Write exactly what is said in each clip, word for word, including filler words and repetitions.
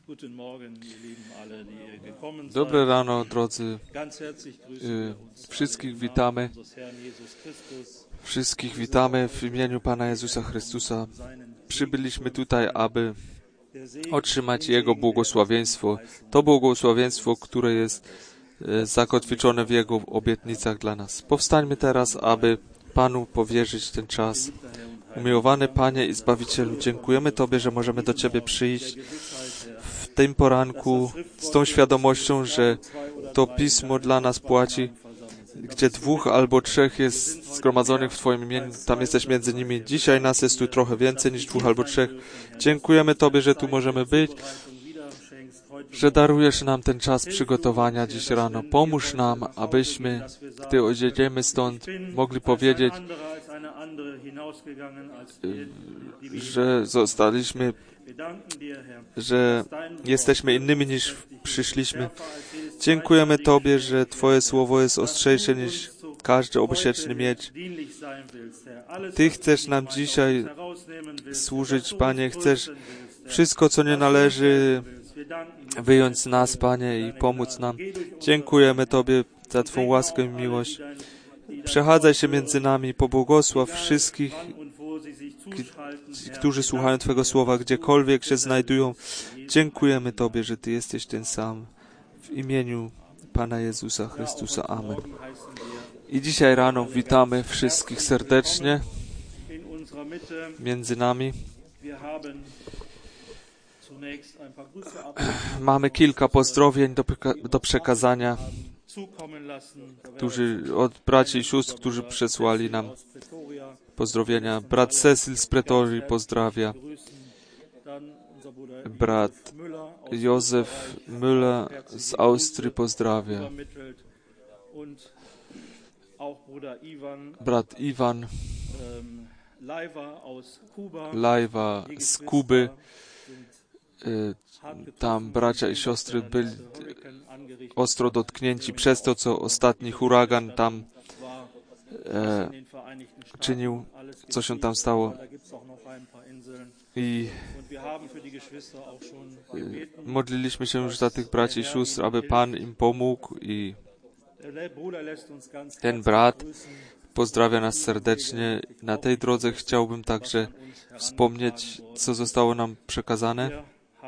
Dobre rano, drodzy. Wszystkich witamy. Wszystkich witamy w imieniu Pana Jezusa Chrystusa. Przybyliśmy tutaj, aby otrzymać Jego błogosławieństwo. To błogosławieństwo, które jest zakotwiczone w Jego obietnicach dla nas. Powstańmy teraz, aby Panu powierzyć ten czas. Umiłowany Panie i Zbawicielu, dziękujemy Tobie, że możemy do Ciebie przyjść w tym poranku z tą świadomością, że to Pismo dla nas płaci, gdzie dwóch albo trzech jest zgromadzonych w Twoim imieniu, tam jesteś między nimi. Dzisiaj nas jest tu trochę więcej niż dwóch albo trzech. Dziękujemy Tobie, że tu możemy być, że darujesz nam ten czas przygotowania dziś rano. Pomóż nam, abyśmy, gdy odjedziemy stąd, mogli powiedzieć, że zostaliśmy, że jesteśmy innymi niż przyszliśmy. Dziękujemy Tobie, że Twoje słowo jest ostrzejsze niż każdy obosieczny miecz. Ty chcesz nam dzisiaj służyć, Panie, chcesz wszystko, co nie należy, wyjąć z nas, Panie, i pomóc nam. Dziękujemy Tobie za Twą łaskę i miłość. Przechadzaj się między nami, pobłogosław wszystkich, którzy słuchają Twego słowa, gdziekolwiek się znajdują. Dziękujemy Tobie, że Ty jesteś ten sam. W imieniu Pana Jezusa Chrystusa. Amen. I dzisiaj rano witamy wszystkich serdecznie między nami. Mamy kilka pozdrowień do, do przekazania, którzy, od braci i sióstr, którzy przesłali nam pozdrowienia. Brat Cecil z Pretorii pozdrawia. Brat Józef Müller z Austrii pozdrawia. Brat Iwan Lajwa z Kuby. Tam bracia i siostry byli ostro dotknięci przez to, co ostatni huragan tam e, czynił, co się tam stało. I e, modliliśmy się już za tych braci i sióstr, aby Pan im pomógł, i ten brat pozdrawia nas serdecznie. Na tej drodze chciałbym także wspomnieć, co zostało nam przekazane.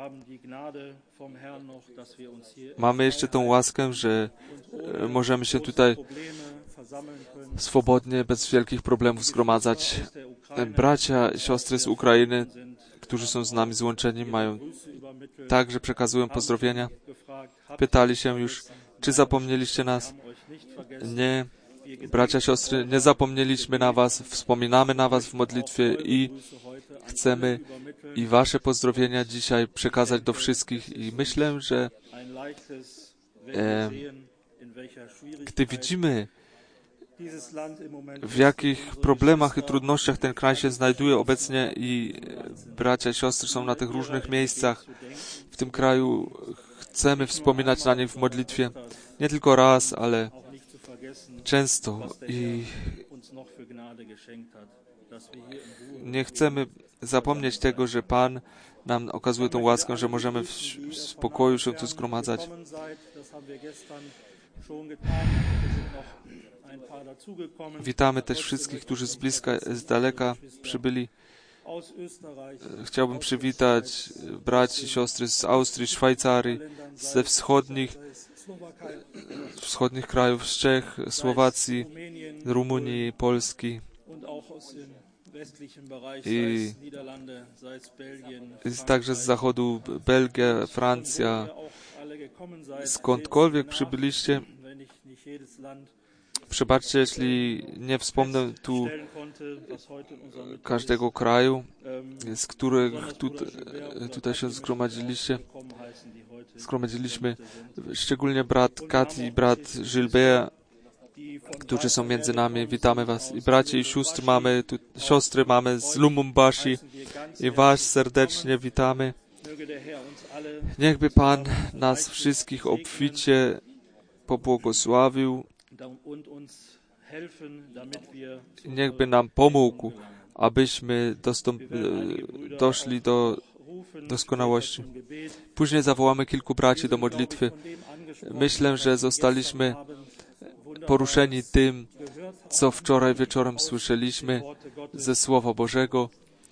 Mamy jeszcze tą łaskę, że możemy się tutaj swobodnie, bez wielkich problemów zgromadzać. Bracia i siostry z Ukrainy, którzy są z nami złączeni, mają także przekazują pozdrowienia. Pytali się już, czy zapomnieliście nas? Nie. Bracia, siostry, nie zapomnieliśmy na was, wspominamy na was w modlitwie i chcemy i wasze pozdrowienia dzisiaj przekazać do wszystkich. I myślę, że e, gdy widzimy, w jakich problemach i trudnościach ten kraj się znajduje obecnie, i bracia i siostry są na tych różnych miejscach w tym kraju, chcemy wspominać na nich w modlitwie nie tylko raz, ale często, i nie chcemy zapomnieć tego, że Pan nam okazuje tą łaskę, że możemy w spokoju się tu zgromadzać. Witamy też wszystkich, którzy z bliska, z daleka przybyli. Chciałbym przywitać braci i siostry z Austrii, Szwajcarii, ze wschodnich, wschodnich krajów, z Czech, Słowacji, Rumunii, Polski i, i także z zachodu Belgia, Francja. Skądkolwiek przybyliście, przebaczcie, jeśli nie wspomnę tu każdego kraju, z których tu, tutaj się zgromadziliście. Zgromadziliśmy szczególnie brat Kati i brat Gilbert, którzy są między nami. Witamy was. I braci i sióstry mamy, tu, siostry mamy z Lumumbashi, i was serdecznie witamy. Niechby Pan nas wszystkich obficie pobłogosławił. Niechby nam pomógł, abyśmy dostąp, doszli do doskonałości. Później zawołamy kilku braci do modlitwy. Myślę, że zostaliśmy poruszeni tym, co wczoraj wieczorem słyszeliśmy ze Słowa Bożego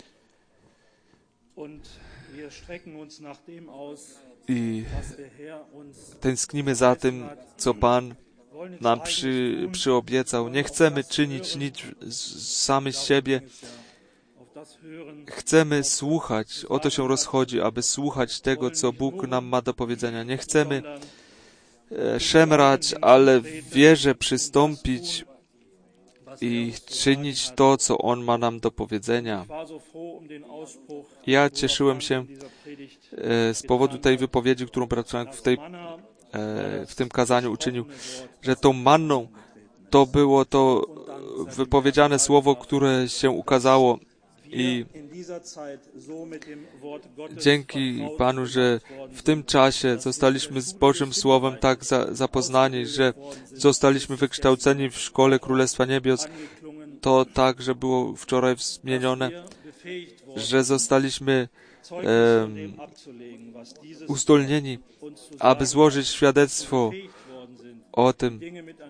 i tęsknimy za tym, co Pan nam przy, przyobiecał. Nie chcemy czynić nic sami z siebie. Chcemy słuchać. O to się rozchodzi, aby słuchać tego, co Bóg nam ma do powiedzenia. Nie chcemy e, szemrać, ale w wierze przystąpić i czynić to, co On ma nam do powiedzenia. Ja cieszyłem się e, z powodu tej wypowiedzi, którą brat Frank w, tej, e, w tym kazaniu uczynił, że tą manną to było to wypowiedziane słowo, które się ukazało i dzięki Panu, że w tym czasie zostaliśmy z Bożym Słowem tak za, zapoznani, że zostaliśmy wykształceni w Szkole Królestwa Niebios. To także było wczoraj wspomniane, że zostaliśmy e, uzdolnieni, aby złożyć świadectwo o tym,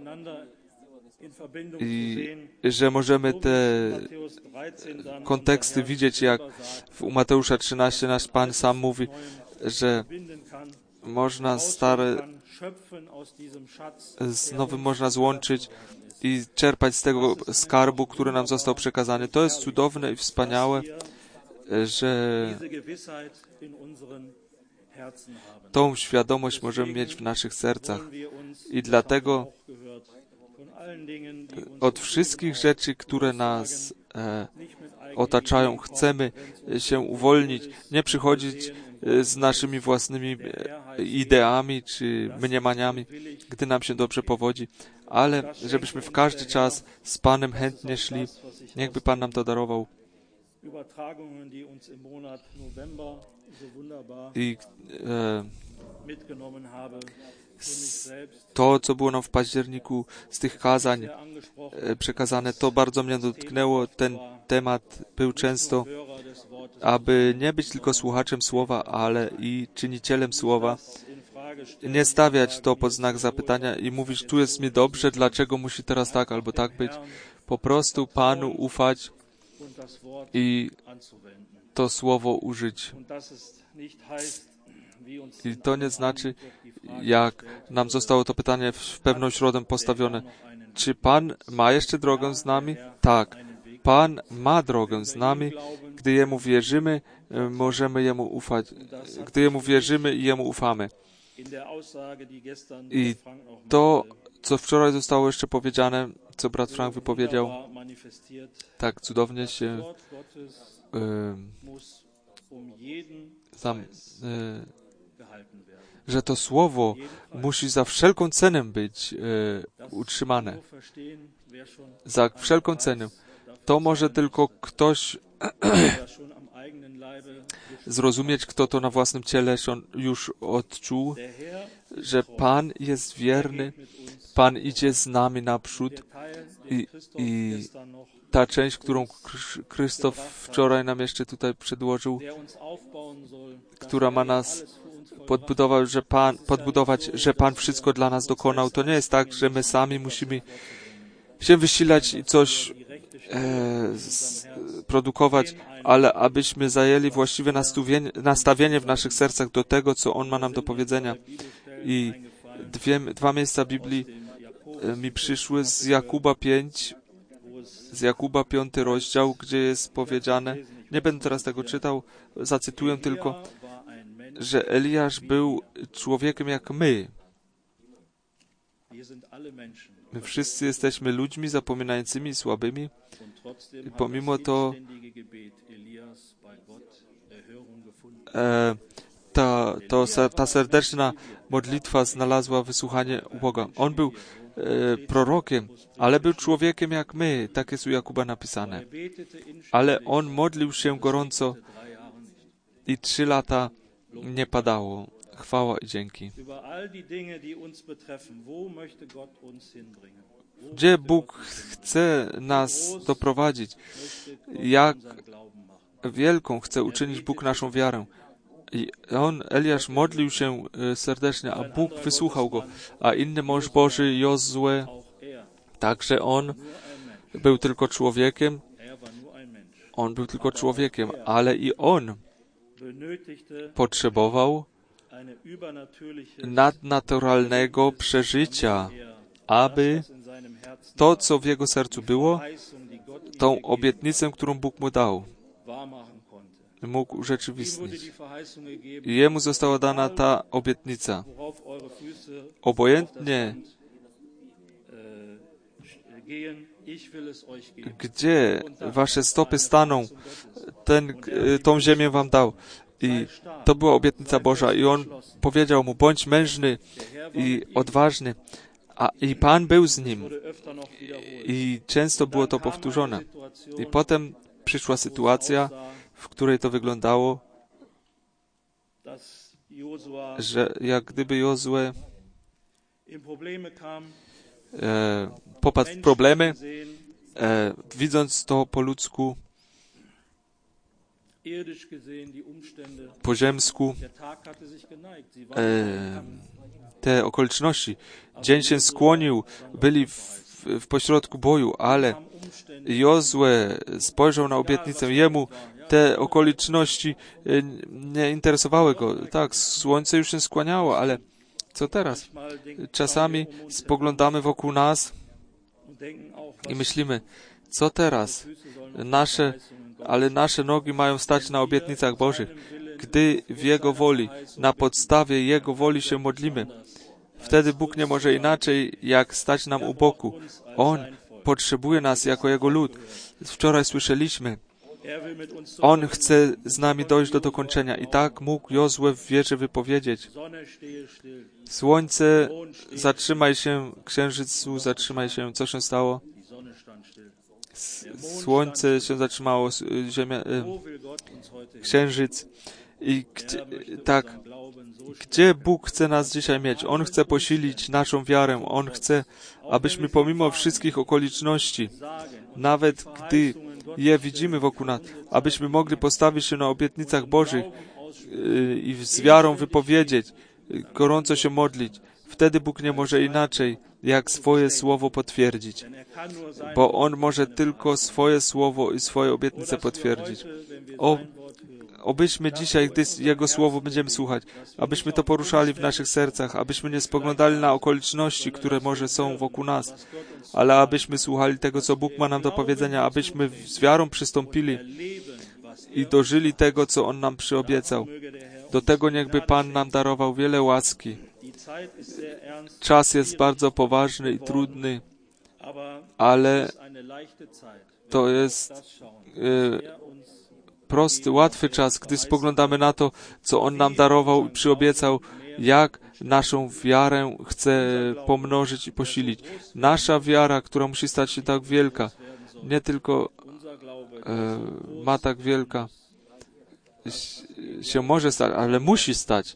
i że możemy te konteksty widzieć, jak w Mateusza trzynaście nasz Pan sam mówi, że można stare z nowym można złączyć i czerpać z tego skarbu, który nam został przekazany. To jest cudowne i wspaniałe, że tą świadomość możemy mieć w naszych sercach. I dlatego od wszystkich rzeczy, które nas e, otaczają, chcemy się uwolnić, nie przychodzić z naszymi własnymi ideami czy mniemaniami, gdy nam się dobrze powodzi, ale żebyśmy w każdy czas z Panem chętnie szli. Niechby Pan nam to darował. I e, to, co było nam w październiku z tych kazań e, przekazane, to bardzo mnie dotknęło. Ten temat był często, aby nie być tylko słuchaczem słowa, ale i czynicielem słowa. Nie stawiać to pod znak zapytania i mówić, tu jest mi dobrze, dlaczego musi teraz tak albo tak być. Po prostu Panu ufać i to słowo użyć. I to nie znaczy, jak nam zostało to pytanie w pewną środę postawione. Czy Pan ma jeszcze drogę z nami? Tak. Pan ma drogę z nami. Gdy Jemu wierzymy, możemy Jemu ufać. Gdy Jemu wierzymy i Jemu ufamy. I to, co wczoraj zostało jeszcze powiedziane, co brat Frank wypowiedział, tak cudownie się y, tam, y, że to słowo musi za wszelką cenę być y, utrzymane. Za wszelką cenę. To może tylko ktoś zrozumieć, kto to na własnym ciele już odczuł, że Pan jest wierny, Pan idzie z nami naprzód i, i ta część, którą Krzysztof wczoraj nam jeszcze tutaj przedłożył, która ma nas podbudować, że Pan, podbudować, że Pan wszystko dla nas dokonał, to nie jest tak, że my sami musimy się wysilać i coś e, z, produkować, ale abyśmy zajęli właściwe nastawienie, nastawienie w naszych sercach do tego, co On ma nam do powiedzenia. I dwie, dwa miejsca Biblii e, mi przyszły z Jakuba pięć, z Jakuba piąty rozdział, gdzie jest powiedziane, nie będę teraz tego czytał, zacytuję tylko, że Eliasz był człowiekiem jak my. My wszyscy jesteśmy ludźmi zapominającymi i słabymi. I pomimo to e, ta, to, ta serdeczna modlitwa znalazła wysłuchanie u Boga. On był e, prorokiem, ale był człowiekiem jak my. Tak jest u Jakuba napisane. Ale on modlił się gorąco i trzy lata nie padało. Chwała i dzięki. Gdzie Bóg chce nas doprowadzić? Jak wielką chce uczynić Bóg naszą wiarę? I on, Eliasz, modlił się serdecznie, a Bóg wysłuchał go. A inny mąż Boży, Jozue, także on był tylko człowiekiem. On był tylko człowiekiem, ale i on potrzebował nadnaturalnego przeżycia, aby to, co w jego sercu było, tą obietnicę, którą Bóg mu dał, mógł urzeczywistnić. Jemu została dana ta obietnica. Obojętnie, gdzie wasze stopy staną, ten, tą ziemię wam dał. I to była obietnica Boża. I on powiedział mu, bądź mężny i odważny. A i Pan był z nim. I często było to powtórzone. I potem przyszła sytuacja, w której to wyglądało, że jak gdyby Jozue e, popadł w problemy, e, widząc to po ludzku, po ziemsku, e, te okoliczności. Dzień się skłonił, byli w, w pośrodku boju, ale Jozue spojrzał na obietnicę. Jemu te okoliczności nie interesowały go. Tak, słońce już się skłaniało, ale co teraz? Czasami spoglądamy wokół nas i myślimy, co teraz? Nasze, ale nasze nogi mają stać na obietnicach Bożych. Gdy w Jego woli, na podstawie Jego woli się modlimy, wtedy Bóg nie może inaczej, jak stać nam u boku. On potrzebuje nas jako Jego lud. Wczoraj słyszeliśmy, On chce z nami dojść do dokończenia. I tak mógł Jozue w wierze wypowiedzieć: Słońce, zatrzymaj się, księżycu, zatrzymaj się. Co się stało? Słońce się zatrzymało, ziemia, księżyc. I gdzie, tak, gdzie Bóg chce nas dzisiaj mieć? On chce posilić naszą wiarę. On chce, abyśmy pomimo wszystkich okoliczności, nawet gdy je widzimy wokół nas, abyśmy mogli postawić się na obietnicach Bożych i z wiarą wypowiedzieć, gorąco się modlić. Wtedy Bóg nie może inaczej, jak swoje słowo potwierdzić, bo On może tylko swoje słowo i swoje obietnice potwierdzić. O, obyśmy dzisiaj, gdy Jego słowo będziemy słuchać, abyśmy to poruszali w naszych sercach, abyśmy nie spoglądali na okoliczności, które może są wokół nas, ale abyśmy słuchali tego, co Bóg ma nam do powiedzenia, abyśmy z wiarą przystąpili i dożyli tego, co On nam przyobiecał. Do tego niechby Pan nam darował wiele łaski. Czas jest bardzo poważny i trudny, ale to jest e, prosty, łatwy czas, gdy spoglądamy na to, co On nam darował i przyobiecał, jak naszą wiarę chce pomnożyć i posilić. Nasza wiara, która musi stać się tak wielka, nie tylko e, ma tak wielka, się może stać, ale musi stać,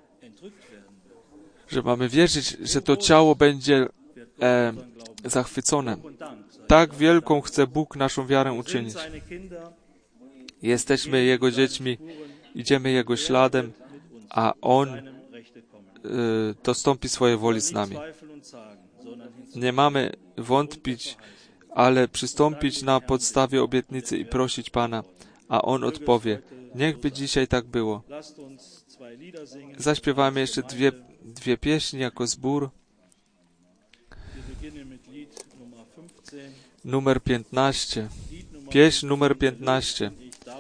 że mamy wierzyć, że to ciało będzie e, zachwycone. Tak wielką chce Bóg naszą wiarę uczynić. Jesteśmy Jego dziećmi, idziemy Jego śladem, a On y, dostąpi swojej woli z nami. Nie mamy wątpić, ale przystąpić na podstawie obietnicy i prosić Pana, a On odpowie. Niechby dzisiaj tak było. Zaśpiewamy jeszcze dwie, dwie pieśni jako zbór. Numer piętnaście. Pieśń numer piętnaście.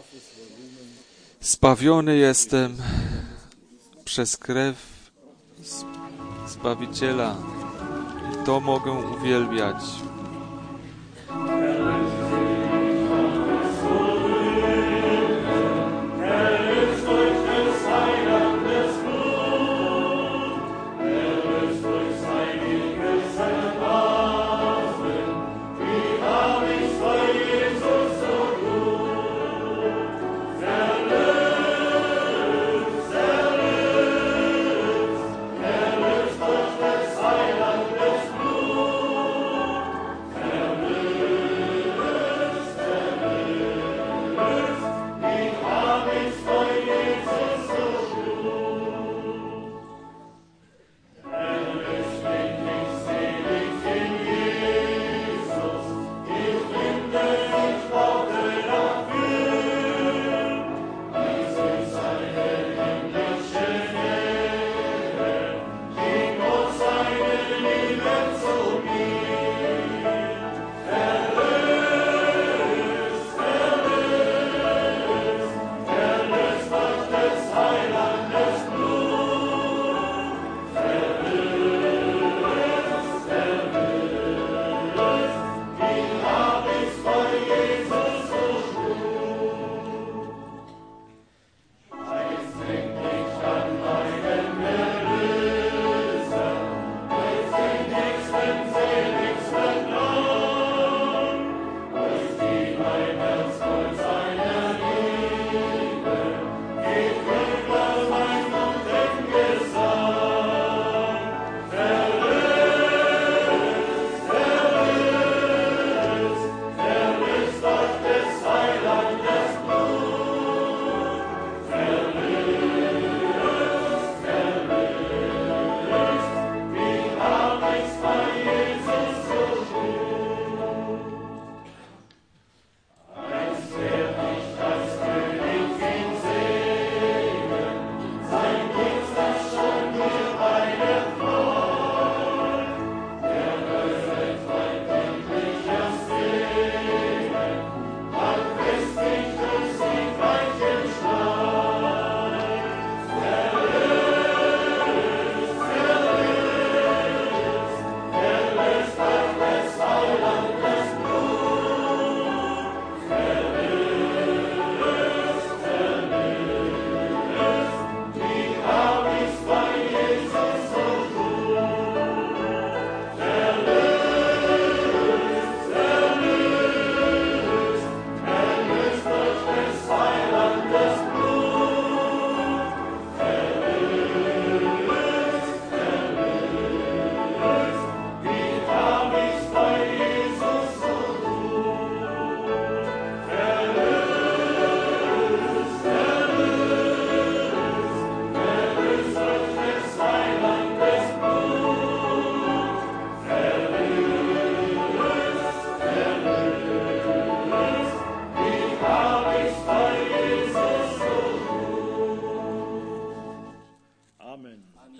Zbawiony jestem przez krew Zbawiciela i to mogę uwielbiać.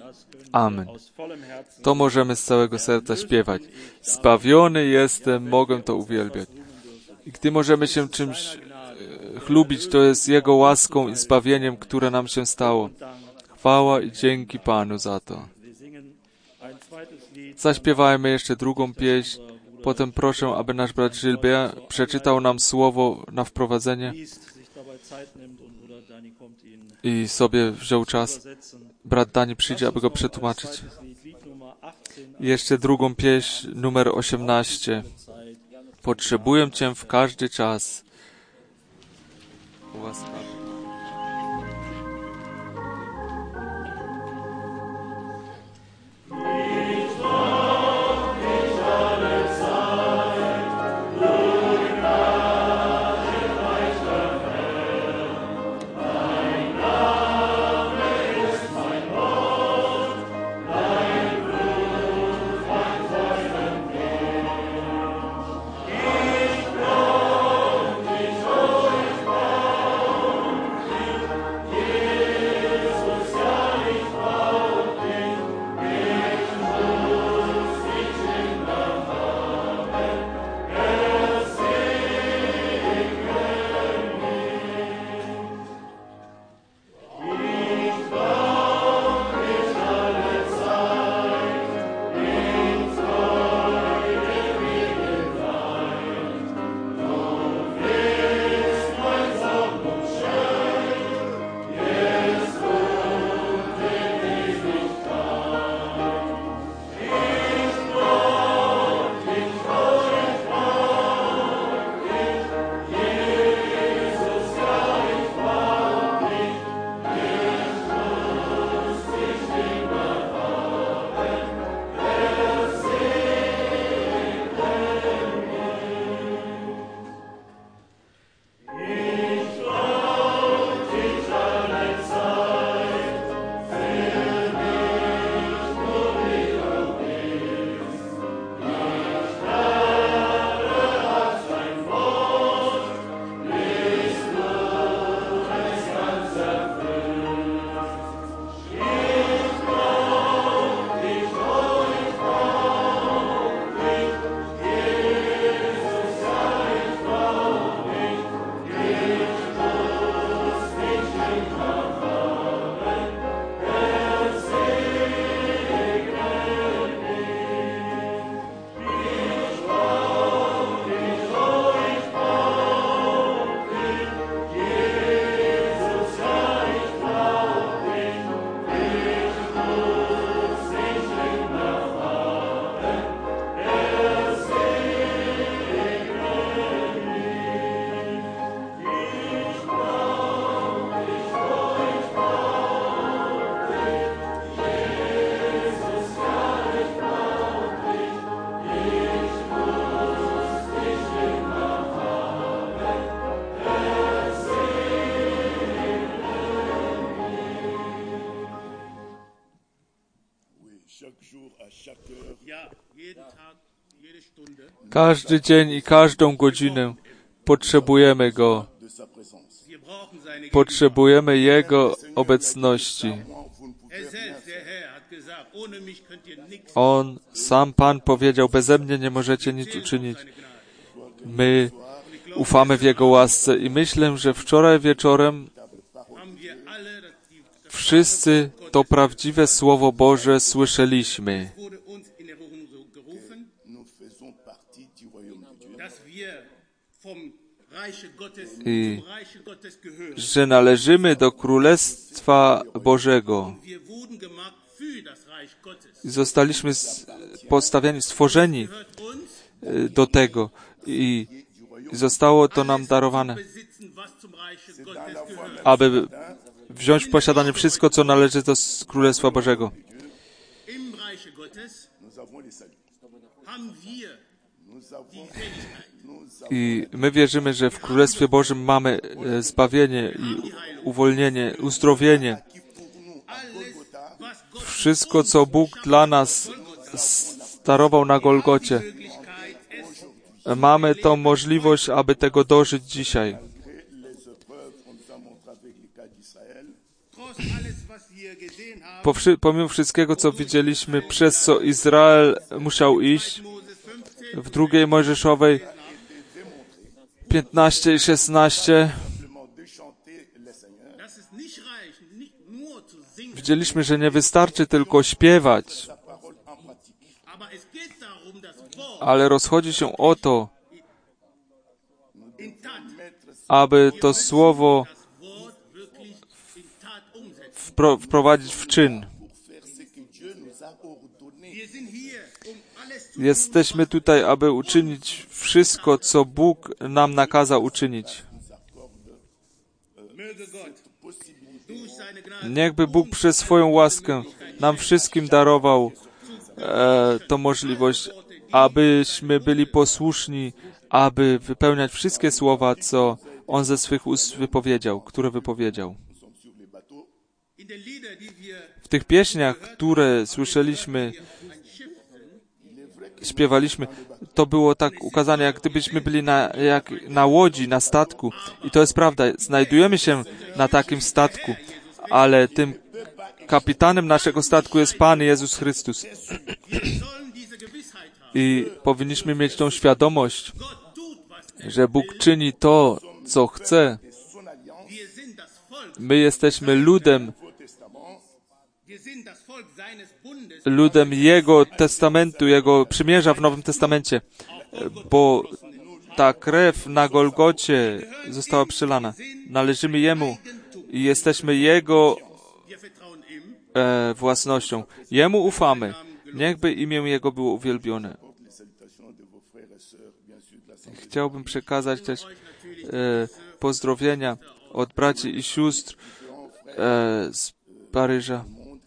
Amen. To możemy z całego serca śpiewać. Zbawiony jestem, mogę to uwielbiać. I gdy możemy się czymś e, chlubić, to jest Jego łaską i zbawieniem, które nam się stało. Chwała i dzięki Panu za to. Zaśpiewajmy jeszcze drugą pieśń. Potem proszę, aby nasz brat Gilbert przeczytał nam słowo na wprowadzenie i sobie wziął czas. Brat Dani przyjdzie, aby go przetłumaczyć. I jeszcze drugą pieśń, numer osiemnaście. Potrzebuję Cię w każdy czas. Łaskawy. Każdy dzień i każdą godzinę potrzebujemy Go. Potrzebujemy Jego obecności. On, sam Pan powiedział, beze mnie nie możecie nic uczynić. My ufamy w Jego łasce i myślę, że wczoraj wieczorem wszyscy to prawdziwe Słowo Boże słyszeliśmy. I że należymy do Królestwa Bożego. I zostaliśmy postawieni, stworzeni do tego. I zostało to nam darowane, aby wziąć w posiadanie wszystko, co należy do Królestwa Bożego. I my wierzymy, że w Królestwie Bożym mamy zbawienie i uwolnienie, uzdrowienie. Wszystko, co Bóg dla nas darował na Golgocie. Mamy tą możliwość, aby tego dożyć dzisiaj. Po wszy- pomimo wszystkiego, co widzieliśmy, przez co Izrael musiał iść, w drugiej Mojżeszowej piętnaście i szesnaście widzieliśmy, że nie wystarczy tylko śpiewać, ale rozchodzi się o to, aby to słowo wpro- wprowadzić w czyn. Jesteśmy tutaj, aby uczynić wszystko, co Bóg nam nakazał uczynić. Niechby Bóg przez swoją łaskę nam wszystkim darował e, tą możliwość, abyśmy byli posłuszni, aby wypełniać wszystkie słowa, co On ze swych ust wypowiedział, które wypowiedział. W tych pieśniach, które słyszeliśmy, śpiewaliśmy, to było tak ukazane, jak gdybyśmy byli na, jak na łodzi, na statku. I to jest prawda, znajdujemy się na takim statku, ale tym kapitanem naszego statku jest Pan Jezus Chrystus. I powinniśmy mieć tą świadomość, że Bóg czyni to, co chce. My jesteśmy ludem, ludem Jego testamentu, Jego przymierza w Nowym Testamencie, bo ta krew na Golgocie została przelana. Należymy Jemu i jesteśmy Jego e, własnością. Jemu ufamy. Niechby imię Jego było uwielbione. Chciałbym przekazać też e, pozdrowienia od braci i sióstr e, z Paryża.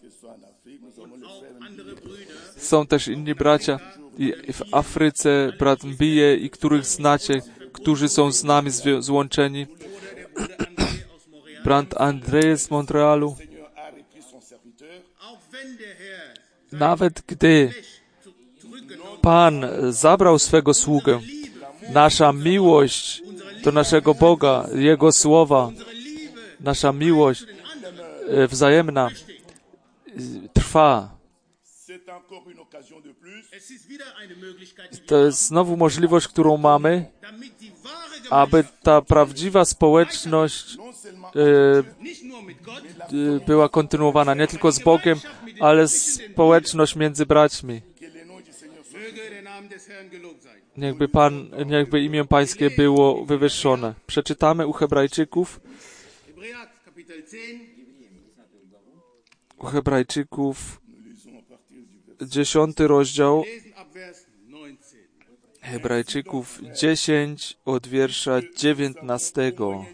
Są też inni bracia i w Afryce, brat Mbije i których znacie, którzy są z nami zwią- złączeni. Brat Andrzej z Montrealu. Nawet gdy Pan zabrał swego sługę, nasza miłość do naszego Boga, Jego słowa, nasza miłość e, wzajemna e, trwa. To jest znowu możliwość, którą mamy, aby ta prawdziwa społeczność e, e, była kontynuowana nie tylko z Bogiem, ale społeczność między braćmi. Niechby Pan, niechby imię Pańskie było wywyższone. Przeczytamy u Hebrajczyków, u Hebrajczyków dziesiąty rozdział, Hebrajczyków dziesięć od wiersza dziewiętnastego.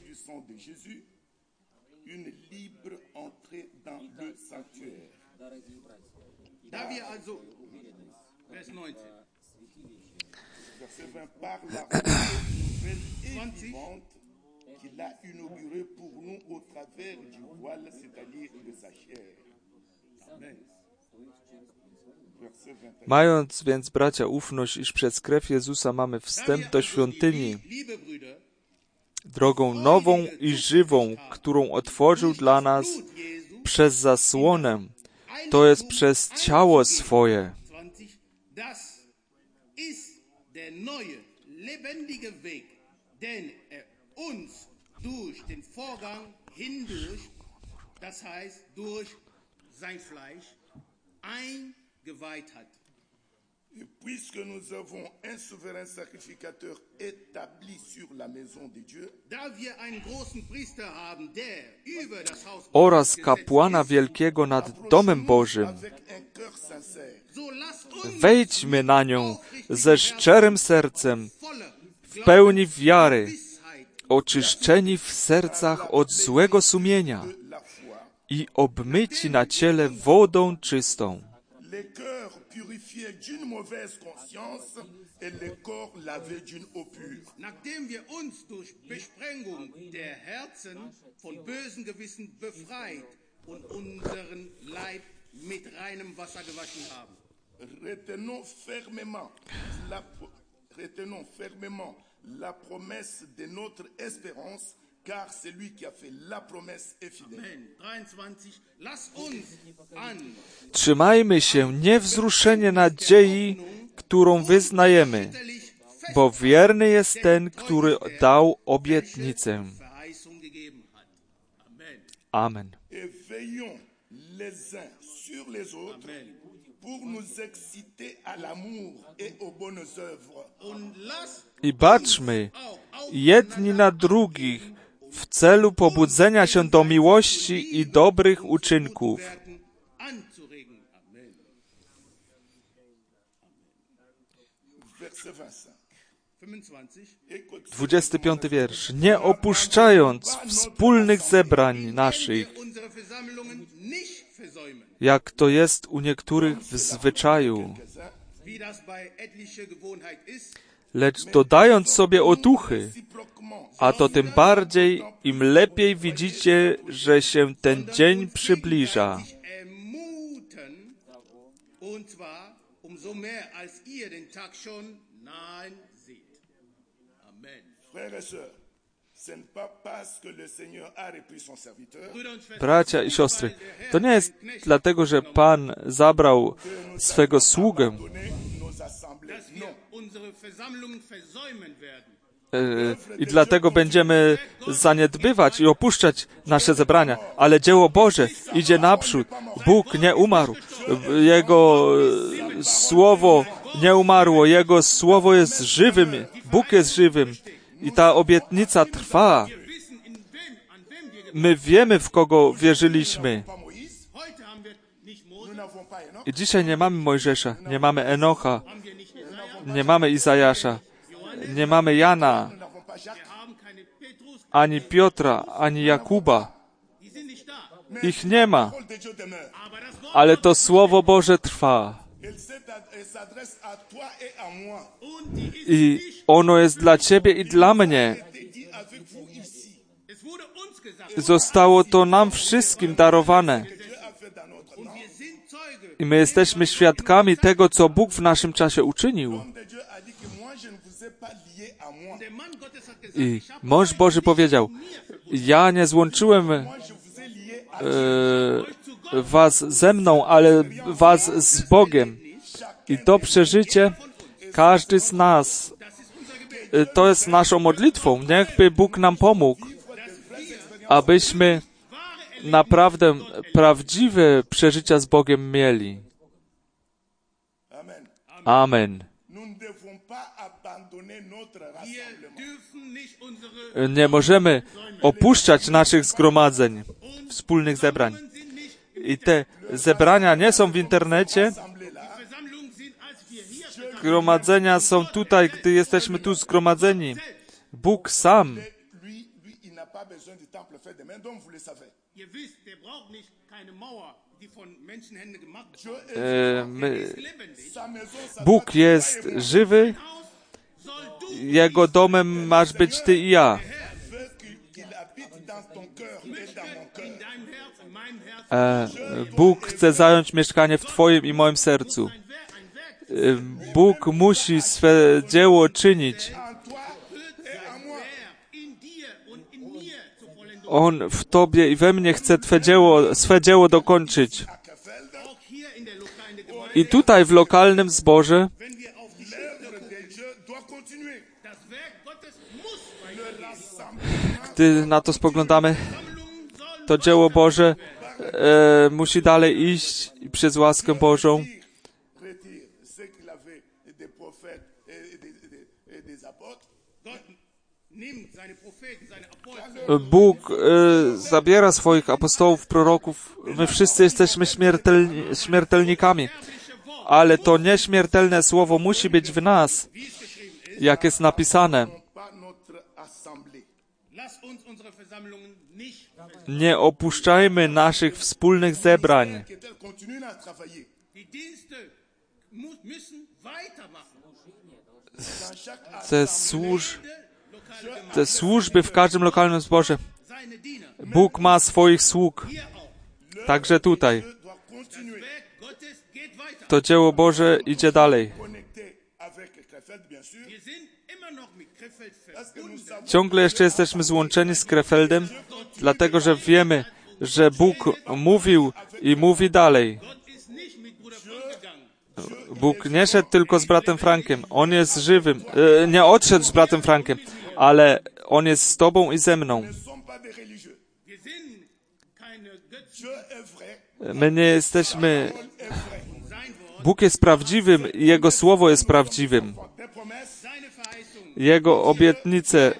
Mając więc, bracia, ufność, iż przez krew Jezusa mamy wstęp do świątyni, drogą nową i żywą, którą otworzył dla nas przez zasłonę, to jest przez ciało swoje. Et puisque nous avons un souverain sacrificateur établi sur la maison de Dieu, oraz kapłana wielkiego nad domem Bożym, wejdźmy na nią ze szczerym sercem, w pełni wiary, oczyszczeni w sercach od złego sumienia i obmyci na ciele wodą czystą. les cœurs purifiés d'une mauvaise conscience et les corps lavés d'une eau pure. Nachdem wir uns durch Besprengung der Herzen von bösen Gewissen befreit und unseren Leib mit reinem Wasser gewaschen haben. Retenons fermement la, retenons fermement la promesse de notre espérance, car c'est lui qui a fait la promesse est fidèle. Amen. dreiundzwanzig. Lass uns an Trzymajmy się niewzruszenie nadziei, którą wyznajemy, bo wierny jest ten, który dał obietnicę. Verheißung gegeben hat. Amen. Amen. Et veillons les uns sur les autres Amen. pour nous exciter à l'amour et aux bonnes œuvres. Und lass I baczmy auch auf jedni na drugich w celu pobudzenia się do miłości i dobrych uczynków. werden anzuregen. Amen. Verset vingt-cinq. fünfundzwanzig. Et que- dwudziesty piąty wiersz. Nie opuszczając wspólnych zebrań naszych, Wir unsere Versammlungen nicht versäumen, jak to jest u niektórych w zwyczaju, wie das bei etlicher Gewohnheit ist, lecz dodając sobie otuchy, réciproquement, a to tym bardziej, im lepiej widzicie, że się ten dzień przybliża. sich ermuten, und zwar umso mehr, als ihr den Tag schon nahen seht. Amen. frères et sœurs, ce n'est pas parce que le Seigneur a repris son serviteur Brüder und Schwestern, Bracia i siostry, to nie jest dlatego, że Pan zabrał swego sługę donné nos assemblées. dass wir unsere Versammlungen versäumen werden. e, i dlatego będziemy zaniedbywać i opuszczać nasze zebrania, ale dzieło Boże idzie naprzód. Bóg nie umarł. Jego e, słowo nie umarło. Jego słowo jest żywym. Bóg jest żywym. I ta obietnica trwa. Wir wissen, in wem, an wem wir My wiemy, w kogo wierzyliśmy. Pas Moïse, heute haben wir nicht nous Mose, n'avons pas Enoch, I dzisiaj nie mamy Mojżesza, nie mamy Enocha, haben wir nicht Jesaja, nie mamy Izajasza, nie mamy Jana, nous n'avons pas Jacques. wir haben keine Petrus, ani Piotra, ani Jakuba. die sind nicht da. Ich nie ma, La parole de Dieu demeure. Aber das Wort ale to Słowo Boże trwa. Elle s'est ad- elle s'adresse à toi et à moi. und die ist I nicht, ono jest dla Ciebie i dla mnie. C'est dit avec vous ici. es wurde uns gesagt, Zostało to nam wszystkim darowane. Dieu a fait dans notre nom. wir sind Zeuge. I my jesteśmy świadkami tego, co Bóg w naszym czasie uczynił. L'homme de Dieu a dit que moi, je ne vous ai pas lié à moi. Der Mann Gottes hat gesagt, I ich habe mąż Boży powiedział, ja nie złączyłem Moi, je vous ai lié à e, was ze mną, ale was z Bogiem. I to przeżycie każdy z nas, e, to jest naszą modlitwą. Niechby Bóg nam pomógł, abyśmy naprawdę prawdziwe przeżycia z Bogiem mieli. Amen. Amen. Nous ne devons pas abandonner notre Wir rassemblement. dürfen nicht unsere Nie możemy opuszczać naszych zgromadzeń, wspólnych zebrań. sind nicht, I te zebrania nie są w internecie, Assemblée là, Versammlungen sind, als wir hier versammelt zgromadzenia są tutaj, gdy jesteśmy tu zgromadzeni. Bóg sam, lui, lui, il n'a pas besoin du temple fait de main, donc vous le savez. Ihr wisst, der braucht nicht keine Mauer, die von Menschenhänden gemacht Dieu wurde. est e, Er my, ist lebendig. sa maison, ça Bóg jest żywy, Haus soll du Jego domem masz być Ty i ja. veut qu'il qu'il habite dans ton cœur et dans mon cœur. in deinem Herz, in meinem Herzen, E, Bóg chce zająć mieszkanie w Twoim i moim sercu. ein Werk, ein Werk E, Bóg musi swe dzieło czynić. En toi et en moi. Werk in dir und in mir zu vollenden. On w Tobie i we mnie chce Twe dzieło, swe dzieło dokończyć. Ackerfeld, Auch hier in der lokalen Gemeinde, I tutaj w lokalnym zborze wenn wir auf die l'œuvre de Dieu doit continuer. das Werk Gottes muss weitergehen. Rassemblement, gdy na to spoglądamy, Versammlungen sollen to dzieło Boże e, musi dalej iść i przez łaskę Bożą retire ce qu'il avait des prophètes et des, des- et des apôtres. Gott nimmt seine Propheten, seine Apostel, Bóg e, zabiera swoich apostołów, proroków. My wszyscy jesteśmy śmiertelni, śmiertelnikami, ale to nieśmiertelne słowo musi być w nas, jak jest napisane. Pas notre assemblée. lass uns unsere Versammlungen nicht versäumen. Nie opuszczajmy naszych wspólnych zebrań. Qu'elle continue à travailler. Die Dienste mu- müssen weitermachen. Dans chaque Te, służ, Lokale Gemeinde, te służby w każdym lokalnym zborze. seine Diener, Bóg ma swoich sług, hier auch. także tutaj. Dieu doit continuer. Werk Gottes geht weiter. To dzieło Boże idzie dalej. Connecté avec Krefeld, bien sûr. Wir sind immer noch mit Ciągle jeszcze jesteśmy złączeni z Krefeldem, dlatego że wiemy, że Bóg mówił i mówi dalej. Bóg nie szedł tylko z bratem Frankiem. On jest żywym. E, nie odszedł z bratem Frankiem, ale On jest z Tobą i ze mną. My nie jesteśmy... Bóg jest prawdziwym i Jego Słowo jest prawdziwym. Jego obietnice.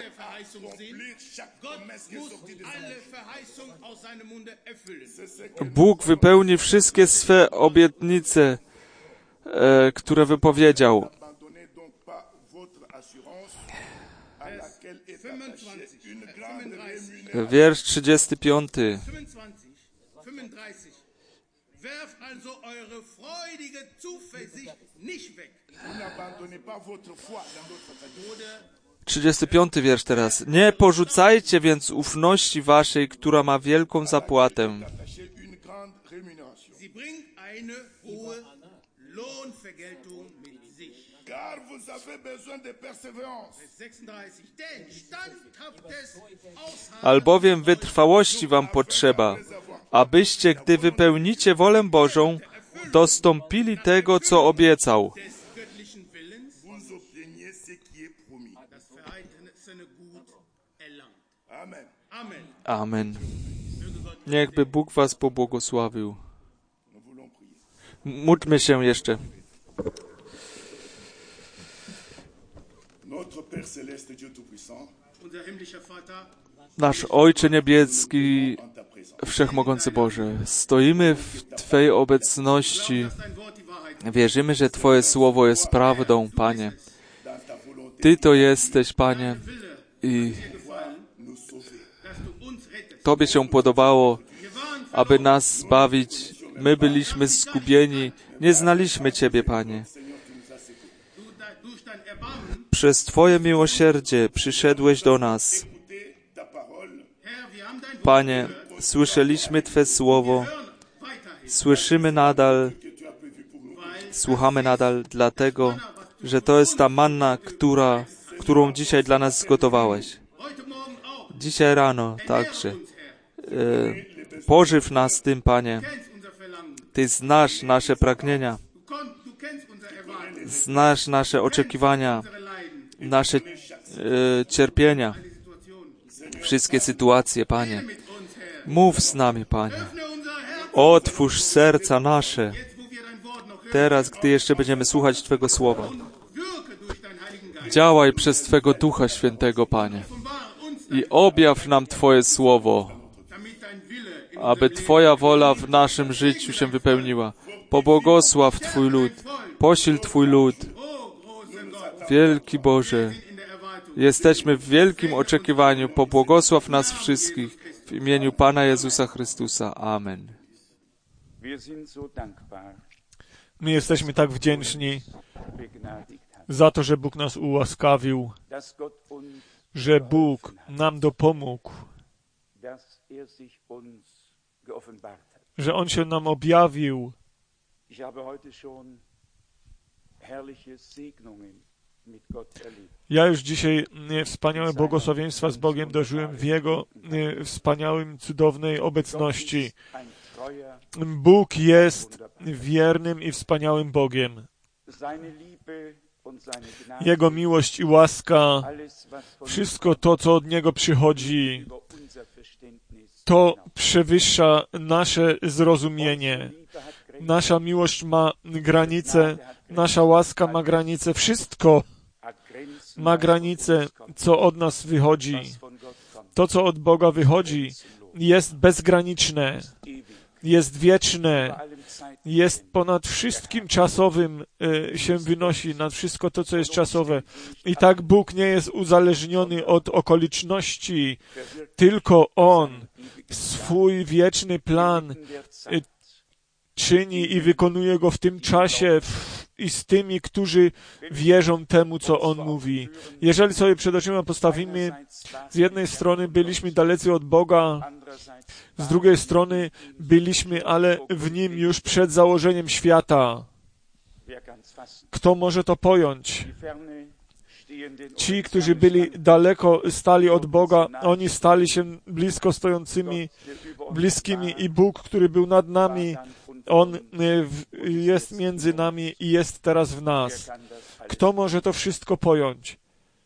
Bóg wypełni wszystkie swe obietnice, e, które wypowiedział. Wiersz trzydziesty piąty. trzydziesty piąty wiersz teraz. Nie porzucajcie więc ufności waszej, która ma wielką zapłatę. Albowiem wytrwałości wam potrzeba, abyście, gdy wypełnicie wolę Bożą, dostąpili tego, co obiecał. Amen. Niechby Bóg was pobłogosławił. Módlmy się jeszcze. Nasz Ojcze Niebieski, Wszechmogący Boże, stoimy w Twej obecności. Wierzymy, że Twoje Słowo jest prawdą, Panie. Ty to jesteś, Panie, i Tobie się podobało, aby nas zbawić. My byliśmy zgubieni, nie znaliśmy Ciebie, Panie. Przez Twoje miłosierdzie przyszedłeś do nas. Panie, słyszeliśmy Twe Słowo, słyszymy nadal, słuchamy nadal, dlatego, że to jest ta manna, która, którą dzisiaj dla nas zgotowałeś. Dzisiaj rano także. E, pożyw nas tym, Panie. Ty znasz nasze pragnienia, znasz nasze oczekiwania, nasze e, cierpienia, wszystkie sytuacje, Panie. Mów z nami, Panie. Otwórz serca nasze. Teraz, gdy jeszcze będziemy słuchać Twego Słowa. Działaj przez Twego Ducha Świętego, Panie. I objaw nam Twoje Słowo, aby Twoja wola w naszym życiu się wypełniła. Pobłogosław Twój lud. Posil Twój lud. Wielki Boże, jesteśmy w wielkim oczekiwaniu. Pobłogosław nas wszystkich w imieniu Pana Jezusa Chrystusa. Amen. My jesteśmy tak wdzięczni za to, że Bóg nas ułaskawił, że Bóg nam dopomógł, że On się nam objawił. Ja już dzisiaj wspaniałe błogosławieństwa z Bogiem dożyłem w Jego wspaniałym, cudownej obecności. Bóg jest wiernym i wspaniałym Bogiem. Jego miłość i łaska, wszystko to, co od Niego przychodzi, to przewyższa nasze zrozumienie. Nasza miłość ma granice, nasza łaska ma granice, wszystko ma granice, co od nas wychodzi. To, co od Boga wychodzi, jest bezgraniczne, jest wieczne, jest ponad wszystkim czasowym, y, się wynosi, nad wszystko to, co jest czasowe. I tak Bóg nie jest uzależniony od okoliczności, tylko On swój wieczny plan y, czyni i wykonuje go w tym czasie w, i z tymi, którzy wierzą temu, co On mówi. Jeżeli sobie przed oczyma postawimy, z jednej strony byliśmy dalecy od Boga, z drugiej strony byliśmy, ale w Nim już przed założeniem świata. Kto może to pojąć? ci, którzy byli daleko, stali od Boga, oni stali się blisko stojącymi, bliskimi i Bóg, który był nad nami, On jest między nami i jest teraz w nas. Kto może to wszystko pojąć?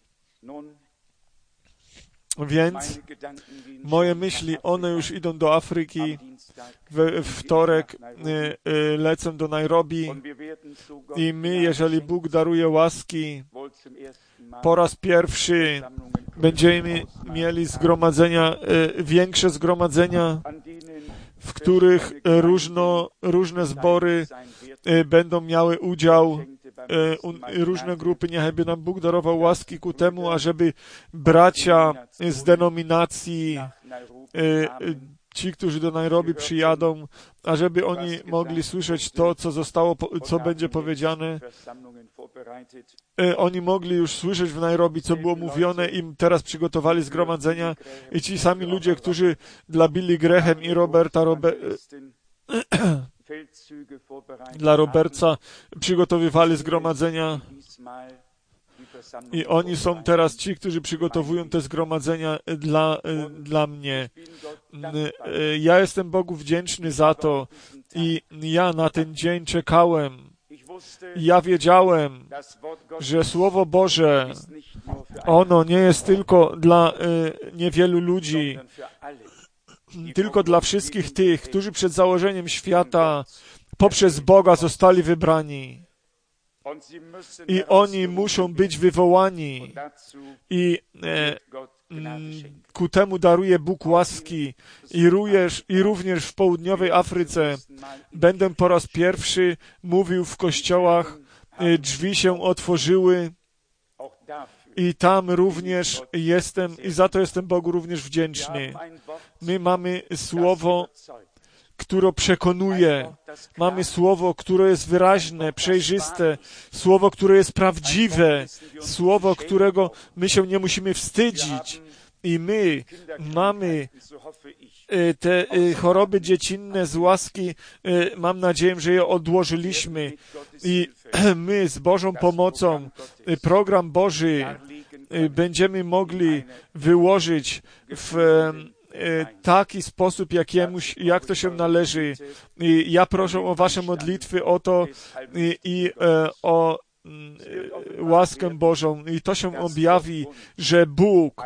Więc moje myśli, one już idą do Afryki. We wtorek lecę do Nairobi i my, jeżeli Bóg daruje łaski, po raz pierwszy będziemy mieli zgromadzenia, większe zgromadzenia, w których różno, różne zbory będą miały udział, różne grupy. Niechby nam Bóg darował łaski ku temu, ażeby bracia z denominacji, ci, którzy do Nairobi przyjadą, ażeby oni mogli słyszeć to, co zostało, co będzie powiedziane. Oni mogli już słyszeć w Nairobi, co było mówione, im teraz przygotowali zgromadzenia i ci sami ludzie, którzy dla Billy Graham i Roberta Robe dla Roberta przygotowywali zgromadzenia i oni są teraz ci, którzy przygotowują te zgromadzenia dla, dla mnie. Ja jestem Bogu wdzięczny za to i ja na ten dzień czekałem. Ja wiedziałem, że Słowo Boże, ono nie jest tylko dla niewielu ludzi, tylko dla wszystkich tych, którzy przed założeniem świata poprzez Boga zostali wybrani. I oni muszą być wywołani. I e, ku temu daruje Bóg łaski. I również, I również w południowej Afryce będę po raz pierwszy mówił w kościołach, e, drzwi się otworzyły. I tam również jestem, i za to jestem Bogu również wdzięczny. My mamy słowo, które przekonuje. Mamy słowo, które jest wyraźne, przejrzyste, słowo, które jest prawdziwe, słowo, którego my się nie musimy wstydzić. I my mamy te choroby dziecinne z łaski, mam nadzieję, że je odłożyliśmy. I my z Bożą pomocą, program Boży będziemy mogli wyłożyć w taki sposób, jak, jemuś, jak to się należy. I ja proszę o wasze modlitwy o to i, i e, o e, łaskę Bożą. I to się objawi, że Bóg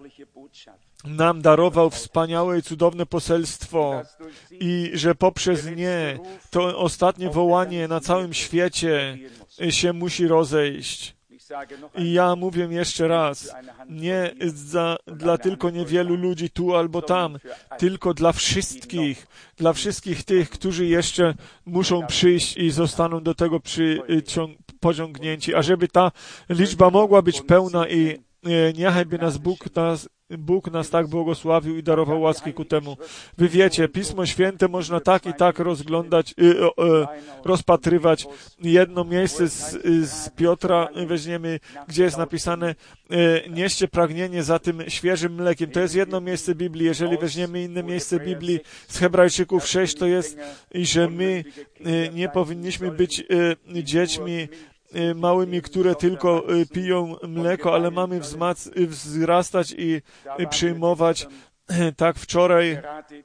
nam darował wspaniałe i cudowne poselstwo i że poprzez nie to ostatnie wołanie na całym świecie się musi rozejść. I ja mówię jeszcze raz, nie za, dla tylko niewielu ludzi tu albo tam, tylko dla wszystkich, dla wszystkich tych, którzy jeszcze muszą przyjść i zostaną do tego przycią- pociągnięci, ażeby ta liczba mogła być pełna i niechaj nas Bóg nas Bóg nas tak błogosławił i darował łaski ku temu. Wy wiecie, Pismo Święte można tak i tak rozglądać, y, y, y, rozpatrywać. Jedno miejsce z, z Piotra weźmiemy, gdzie jest napisane y, nieście pragnienie za tym świeżym mlekiem. To jest jedno miejsce Biblii. Jeżeli weźmiemy inne miejsce Biblii z Hebrajczyków sześć, to jest, i że my y, nie powinniśmy być y, dziećmi małymi, które tylko piją mleko, ale mamy wzmac- wzrastać i przyjmować. Tak wczoraj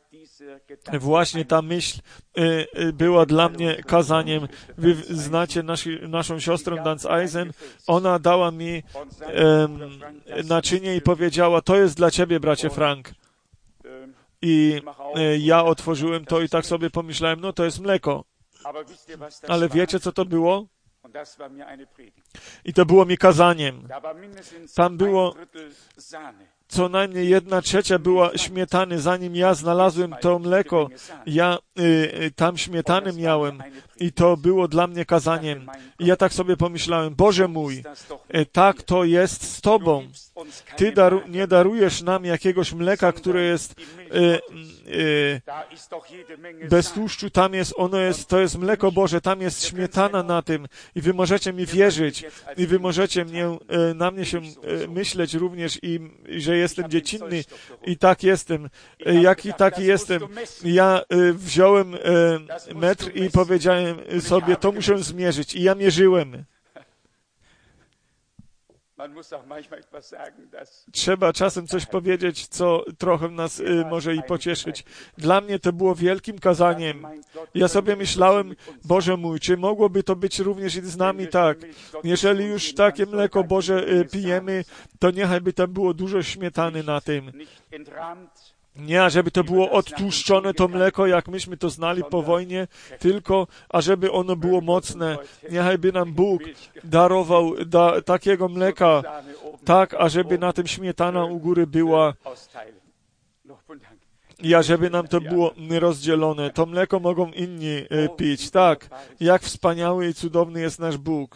właśnie ta myśl była dla mnie kazaniem. Wy znacie nasi, naszą siostrę Dance Eisen. Ona dała mi um, naczynie i powiedziała, to jest dla ciebie, bracie Frank. I ja otworzyłem to i tak sobie pomyślałem, no to jest mleko. Ale wiecie, co to było? I to było mi kazaniem. Tam było co najmniej jedna trzecia była śmietany. Zanim ja znalazłem to mleko, ja y, tam śmietany miałem i to było dla mnie kazaniem. I ja tak sobie pomyślałem, Boże mój, y, tak to jest z Tobą. Ty daru, nie darujesz nam jakiegoś mleka, które jest y, y, bez tłuszczu, tam jest, ono jest, to jest mleko Boże, tam jest śmietana na tym i wy możecie mi wierzyć i wy możecie mnie, y, na mnie się y, myśleć również i, i że jestem dziecinny i tak jestem, y, jaki taki jestem. Ja y, wziąłem y, metr i powiedziałem sobie, to muszę zmierzyć i ja mierzyłem. Trzeba czasem coś powiedzieć, co trochę nas y, może i pocieszyć. Dla mnie to było wielkim kazaniem. Ja sobie myślałem, Boże mój, czy mogłoby to być również i z nami tak? Jeżeli już takie mleko Boże y, pijemy, to niechaj by tam było dużo śmietany na tym. Nie, ażeby to było odtłuszczone to mleko, jak myśmy to znali po wojnie, tylko ażeby ono było mocne. Niechaj by nam Bóg darował da, takiego mleka, tak, ażeby na tym śmietana u góry była i ażeby nam to było rozdzielone. To mleko mogą inni y, pić, tak, jak wspaniały i cudowny jest nasz Bóg.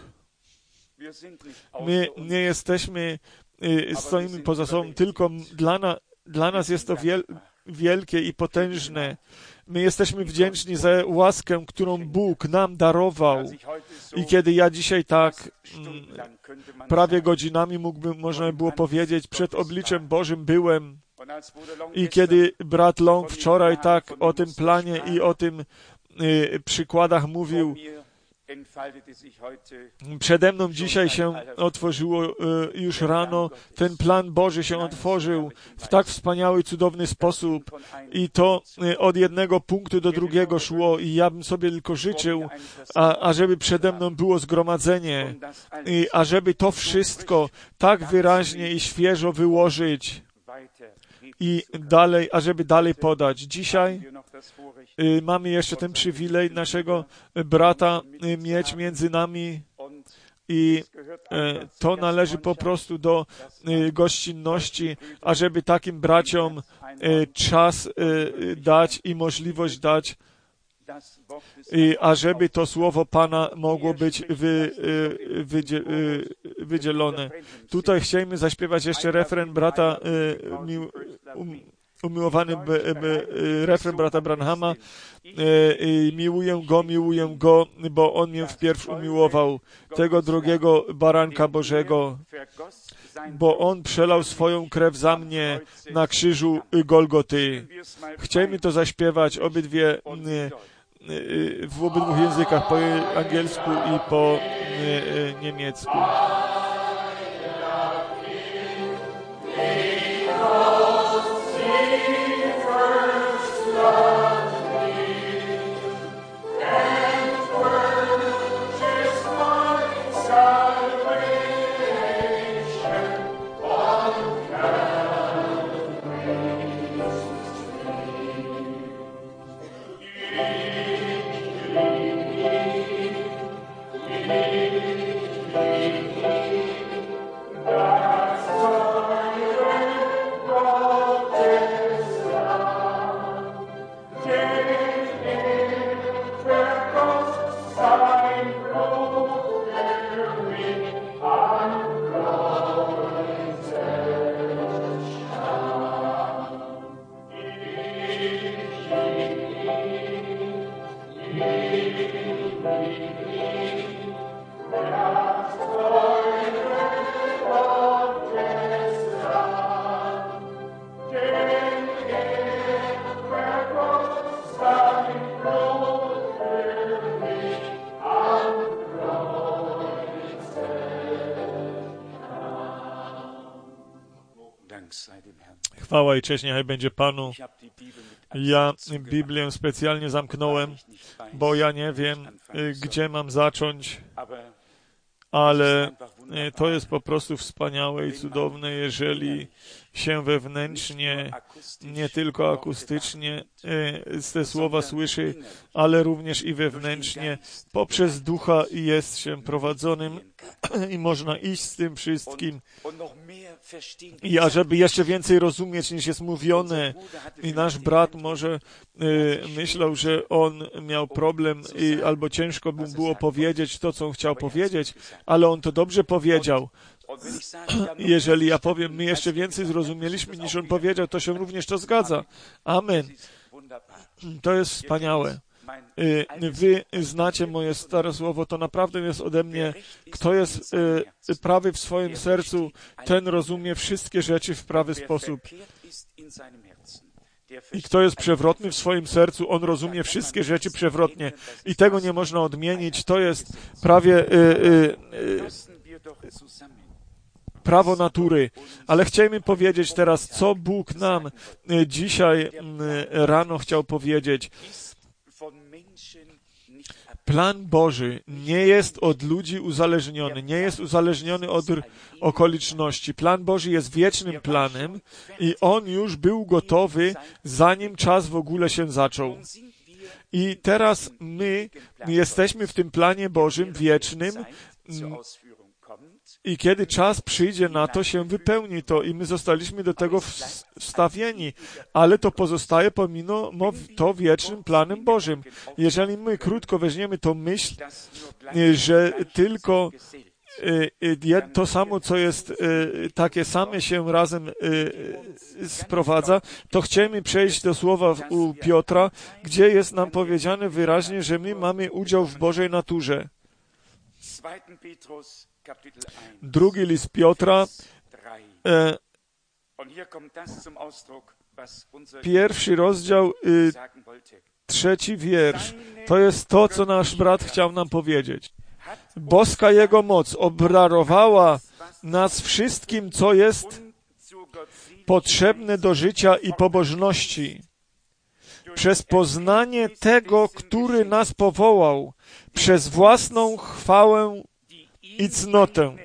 My nie jesteśmy, y, stoimy poza sobą, tylko dla nas, Dla nas jest to wiel, wielkie i potężne. My jesteśmy wdzięczni za łaskę, którą Bóg nam darował. I kiedy ja dzisiaj tak mm, prawie godzinami mógłbym, można było powiedzieć, przed obliczem Bożym byłem. I kiedy brat Long wczoraj tak o tym planie i o tym y, przykładach mówił, przede mną dzisiaj się otworzyło y, już rano, ten plan Boży się otworzył w tak wspaniały, cudowny sposób i to y, od jednego punktu do drugiego szło i ja bym sobie tylko życzył, a, ażeby przede mną było zgromadzenie i ażeby to wszystko tak wyraźnie i świeżo wyłożyć i dalej, ażeby dalej podać. Dzisiaj y, mamy jeszcze ten przywilej naszego brata y, mieć między nami i y, to należy po prostu do y, gościnności, ażeby takim braciom y, czas y, dać i możliwość dać, i ażeby to słowo Pana mogło być wy, y, wydzie, y, wydzielone. Tutaj chcielibyśmy zaśpiewać jeszcze refren brata, y, mi, um, umiłowany b, b, y, refren brata Branhama. Y, y, miłuję go, miłuję go, bo on mnie wpierw umiłował, tego drugiego baranka Bożego, bo on przelał swoją krew za mnie na krzyżu Golgoty. Chcielibyśmy to zaśpiewać obydwie y, w obydwu językach, po angielsku i po niemiecku. Chwała i cześć niechaj będzie Panu. Ja Biblię specjalnie zamknąłem, bo ja nie wiem, gdzie mam zacząć, ale to jest po prostu wspaniałe i cudowne, jeżeli się wewnętrznie, nie tylko akustycznie te słowa słyszy, ale również i wewnętrznie, poprzez Ducha jest się prowadzonym i można iść z tym wszystkim. I ażeby jeszcze więcej rozumieć, niż jest mówione, i nasz brat może y, myślał, że on miał problem i, albo ciężko mu było powiedzieć to, co on chciał powiedzieć, ale on to dobrze powiedział. Jeżeli ja powiem, my jeszcze więcej zrozumieliśmy, niż on powiedział, to się również to zgadza. Amen. To jest wspaniałe. Wy znacie moje stare słowo, to naprawdę jest ode mnie. Kto jest y, prawy w swoim sercu, ten rozumie wszystkie rzeczy w prawy sposób. I kto jest przewrotny w swoim sercu, on rozumie wszystkie rzeczy przewrotnie. I tego nie można odmienić. To jest prawie... Y, y, y, prawo natury. Ale chcielibyśmy powiedzieć teraz, co Bóg nam dzisiaj rano chciał powiedzieć. Plan Boży nie jest od ludzi uzależniony, nie jest uzależniony od okoliczności. Plan Boży jest wiecznym planem i On już był gotowy, zanim czas w ogóle się zaczął. I teraz my jesteśmy w tym planie Bożym wiecznym i kiedy czas przyjdzie na to, się wypełni to i my zostaliśmy do tego wstawieni, ale to pozostaje pomimo to wiecznym planem Bożym. Jeżeli my krótko weźmiemy tą myśl, że tylko to samo, co jest takie same się razem sprowadza, to chcemy przejść do słowa u Piotra, gdzie jest nam powiedziane wyraźnie, że my mamy udział w Bożej naturze. Drugi list Piotra, e, pierwszy rozdział, y, trzeci wiersz. To jest to, co nasz brat chciał nam powiedzieć. Boska Jego moc obdarowała nas wszystkim, co jest potrzebne do życia i pobożności, przez poznanie tego, który nas powołał, przez własną chwałę i cnotę.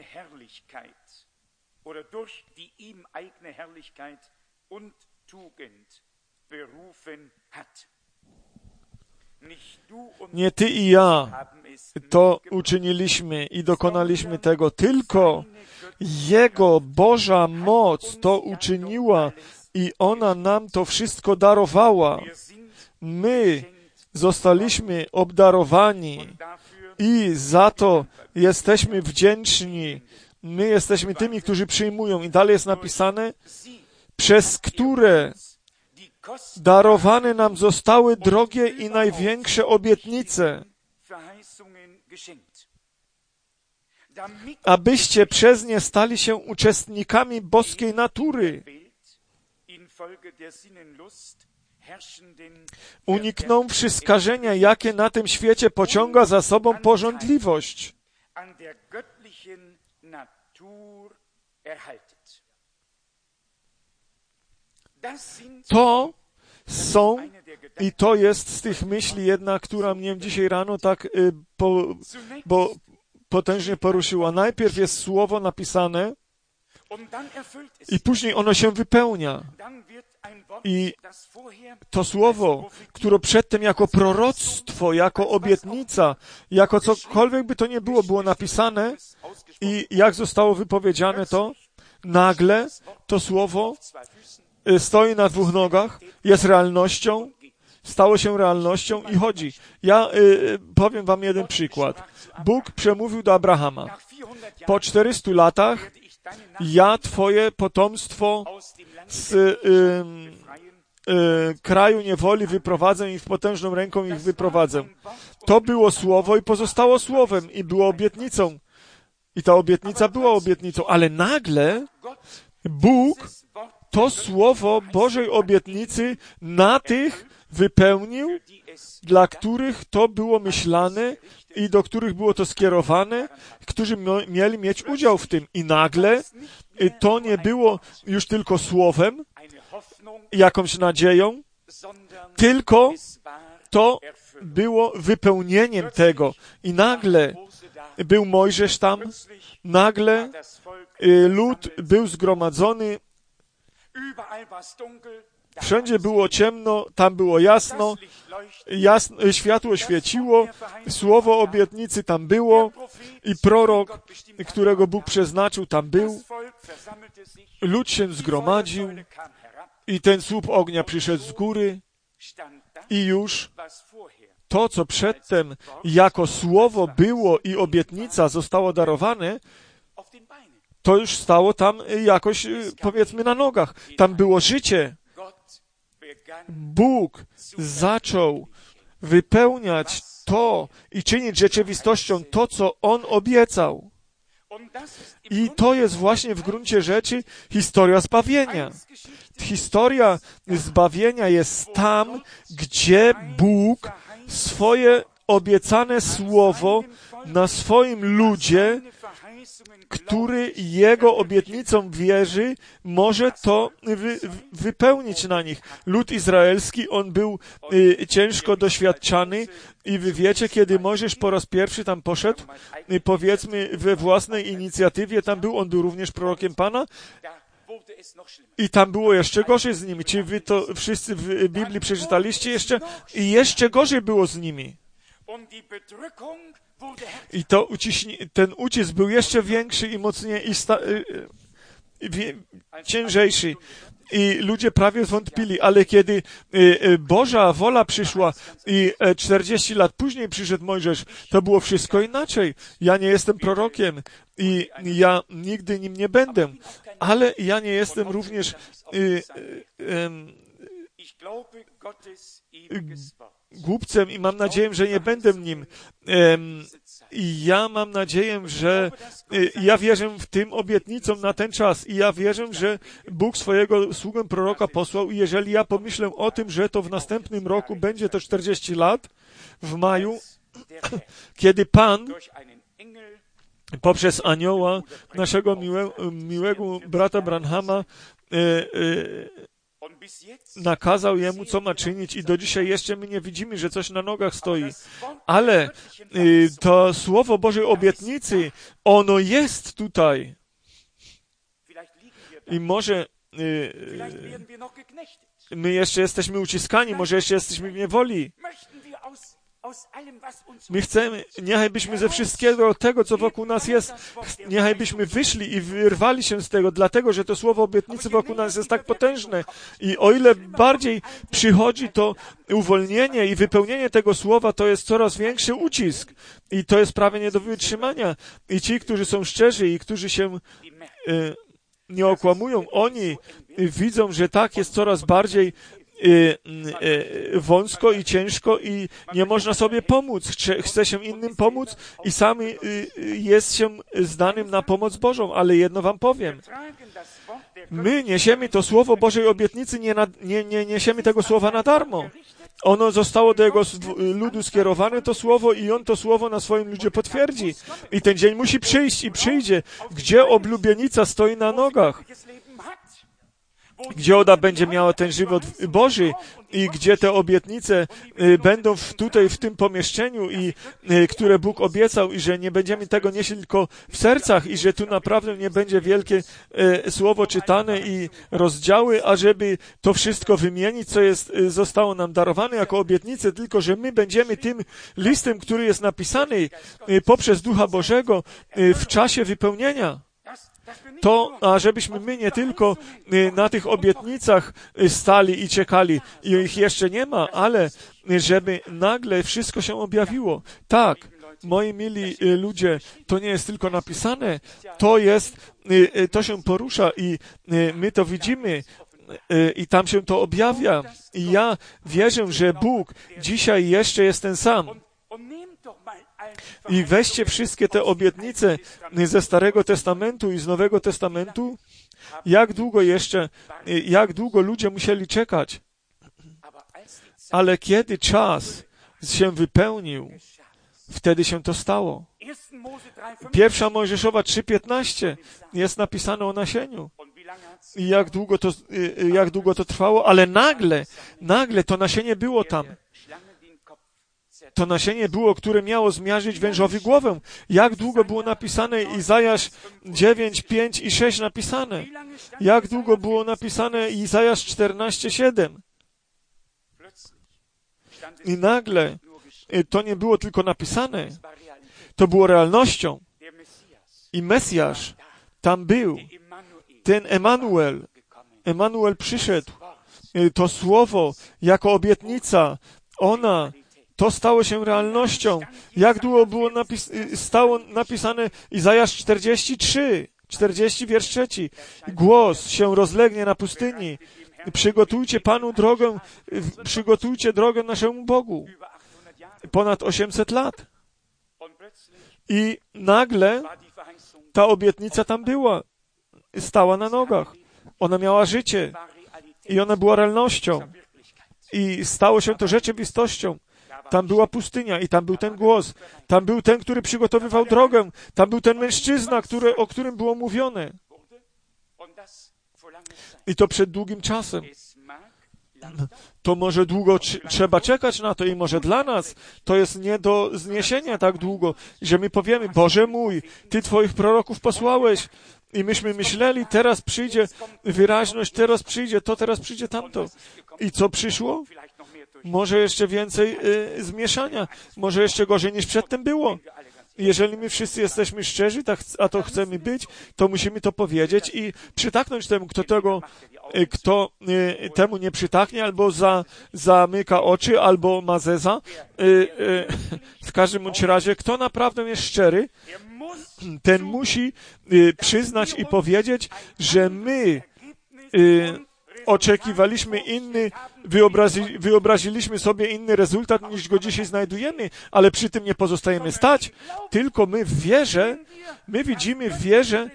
Nie ty i ja to uczyniliśmy i dokonaliśmy tego, tylko Jego Boża moc to uczyniła i ona nam to wszystko darowała. My zostaliśmy obdarowani i za to jesteśmy wdzięczni. My jesteśmy tymi, którzy przyjmują. I dalej jest napisane, przez które darowane nam zostały drogie i największe obietnice, abyście przez nie stali się uczestnikami boskiej natury. Uniknąwszy skażenia, jakie na tym świecie pociąga za sobą pożądliwość. To są, i to jest z tych myśli jedna, która mnie dzisiaj rano tak y, po, bo potężnie poruszyła. Najpierw jest słowo napisane i później ono się wypełnia. I to słowo, które przedtem jako proroctwo, jako obietnica, jako cokolwiek by to nie było, było napisane i jak zostało wypowiedziane to, nagle to słowo stoi na dwóch nogach, jest realnością, stało się realnością i chodzi. Ja y, powiem wam jeden przykład. Bóg przemówił do Abrahama. Po czterystu latach ja twoje potomstwo z y, y, kraju niewoli wyprowadzę i w potężną ręką ich wyprowadzę. To było słowo i pozostało słowem i było obietnicą. I ta obietnica była obietnicą, ale nagle Bóg to słowo Bożej obietnicy na tych wypełnił, dla których to było myślane i do których było to skierowane, którzy mieli mieć udział w tym. I nagle to nie było już tylko słowem, jakąś nadzieją, tylko to było wypełnieniem tego. I nagle był Mojżesz tam, nagle lud był zgromadzony, wszędzie było ciemno, tam było jasno, jasno, światło świeciło, słowo obietnicy tam było i prorok, którego Bóg przeznaczył, tam był. Lud się zgromadził i ten słup ognia przyszedł z góry i już to, co przedtem jako słowo było i obietnica zostało darowane, to już stało tam jakoś, powiedzmy, na nogach. Tam było życie. Bóg zaczął wypełniać to i czynić rzeczywistością to, co On obiecał. I to jest właśnie w gruncie rzeczy historia zbawienia. Historia zbawienia jest tam, gdzie Bóg swoje obiecane słowo na swoim ludzie który Jego obietnicom wierzy, może to wy, wypełnić na nich. Lud izraelski, on był y, ciężko doświadczany i wy wiecie, kiedy Mojżesz po raz pierwszy tam poszedł, y, powiedzmy we własnej inicjatywie, tam był, on był również prorokiem Pana, i tam było jeszcze gorzej z nimi. Czy wy to wszyscy w Biblii przeczytaliście jeszcze? I jeszcze gorzej było z nimi. I to uciśni, ten ucisk był jeszcze większy i mocniej i sta, y, y, wie, ciężejszy. I ludzie prawie wątpili, ale kiedy y, y, Boża wola przyszła i y, czterdzieści lat później przyszedł Mojżesz, to było wszystko inaczej. Ja nie jestem prorokiem i ja nigdy nim nie będę, ale ja nie jestem również y, y, y, y, głupcem i mam nadzieję, że nie będę nim. I ja mam nadzieję, że ja wierzę w tym obietnicom na ten czas i ja wierzę, że Bóg swojego sługę proroka posłał i jeżeli ja pomyślę o tym, że to w następnym roku będzie to czterdzieści lat, w maju, kiedy Pan poprzez anioła naszego miłe, miłego brata Branhama e, e, nakazał jemu, co ma czynić i do dzisiaj jeszcze my nie widzimy, że coś na nogach stoi. Ale y, to Słowo Bożej obietnicy, ono jest tutaj. I może y, y, my jeszcze jesteśmy uciskani, może jeszcze jesteśmy w niewoli. My chcemy, niechaj byśmy ze wszystkiego tego, co wokół nas jest, niechaj byśmy wyszli i wyrwali się z tego, dlatego, że to słowo obietnicy wokół nas jest tak potężne. I o ile bardziej przychodzi to uwolnienie i wypełnienie tego słowa, to jest coraz większy ucisk. I to jest prawie nie do wytrzymania. I ci, którzy są szczerzy i którzy się y, nie okłamują, oni widzą, że tak jest coraz bardziej Y, y, wąsko i ciężko i nie można sobie pomóc. Chce, chce się innym pomóc i sami y, y, jest się zdanym na pomoc Bożą, ale jedno wam powiem. My niesiemy to Słowo Bożej obietnicy, nie, na, nie, nie niesiemy tego Słowa na darmo. Ono zostało do Jego ludu skierowane, to Słowo, i On to Słowo na swoim ludzie potwierdzi. I ten dzień musi przyjść i przyjdzie, gdzie oblubienica stoi na nogach, gdzie ona będzie miała ten żywot Boży i gdzie te obietnice y, będą w, tutaj w tym pomieszczeniu, i y, które Bóg obiecał, i że nie będziemy tego nieść tylko w sercach i że tu naprawdę nie będzie wielkie y, słowo czytane i rozdziały, ażeby to wszystko wymienić, co jest, y, zostało nam darowane jako obietnice, tylko że my będziemy tym listem, który jest napisany y, poprzez Ducha Bożego y, w czasie wypełnienia. To, ażebyśmy my nie tylko na tych obietnicach stali i czekali i ich jeszcze nie ma, ale żeby nagle wszystko się objawiło. Tak, moi mili ludzie, to nie jest tylko napisane, to jest, to się porusza i my to widzimy i tam się to objawia. I ja wierzę, że Bóg dzisiaj jeszcze jest ten sam. I weźcie wszystkie te obietnice ze Starego Testamentu i z Nowego Testamentu, jak długo jeszcze, jak długo ludzie musieli czekać. Ale kiedy czas się wypełnił, wtedy się to stało. Pierwsza Mojżeszowa trzy piętnaście jest napisane o nasieniu. I jak długo to, jak długo to trwało, ale nagle, nagle to nasienie było tam. To nasienie było, które miało zmiażdżyć wężowi głowę. Jak długo było napisane Izajasz dziewięć, pięć i sześć napisane? Jak długo było napisane Izajasz czternaście, siedem? I nagle to nie było tylko napisane. To było realnością. I Mesjasz tam był. Ten Emanuel. Emanuel przyszedł. To słowo jako obietnica. Ona To stało się realnością. Jak długo było napis stało napisane Izajasz czterdzieści trzy, czterdzieści wiersz trzeci. Głos się rozlegnie na pustyni. Przygotujcie Panu drogę, przygotujcie drogę naszemu Bogu. Ponad osiemset lat. I nagle ta obietnica tam była. Stała na nogach. Ona miała życie. I ona była realnością. I stało się to rzeczywistością. Tam była pustynia i tam był ten głos. Tam był ten, który przygotowywał drogę. Tam był ten mężczyzna, który, o którym było mówione. I to przed długim czasem. To może długo trzeba czekać na to i może dla nas to jest nie do zniesienia tak długo, że my powiemy, Boże mój, Ty Twoich proroków posłałeś i myśmy myśleli, teraz przyjdzie wyraźność, teraz przyjdzie to, teraz przyjdzie tamto. I co przyszło? Może jeszcze więcej y, zmieszania, może jeszcze gorzej niż przedtem było. Jeżeli my wszyscy jesteśmy szczerzy, tak, a to chcemy być, to musimy to powiedzieć i przytaknąć temu, kto tego, kto y, temu nie przytaknie, albo za, zamyka oczy, albo ma zeza. Y, y, w każdym bądź razie, kto naprawdę jest szczery, ten musi y, przyznać i powiedzieć, że my y, oczekiwaliśmy inny, wyobrazi, wyobraziliśmy sobie inny rezultat, niż go dzisiaj znajdujemy, ale przy tym nie pozostajemy stać, tylko my w wierze, my widzimy w wierze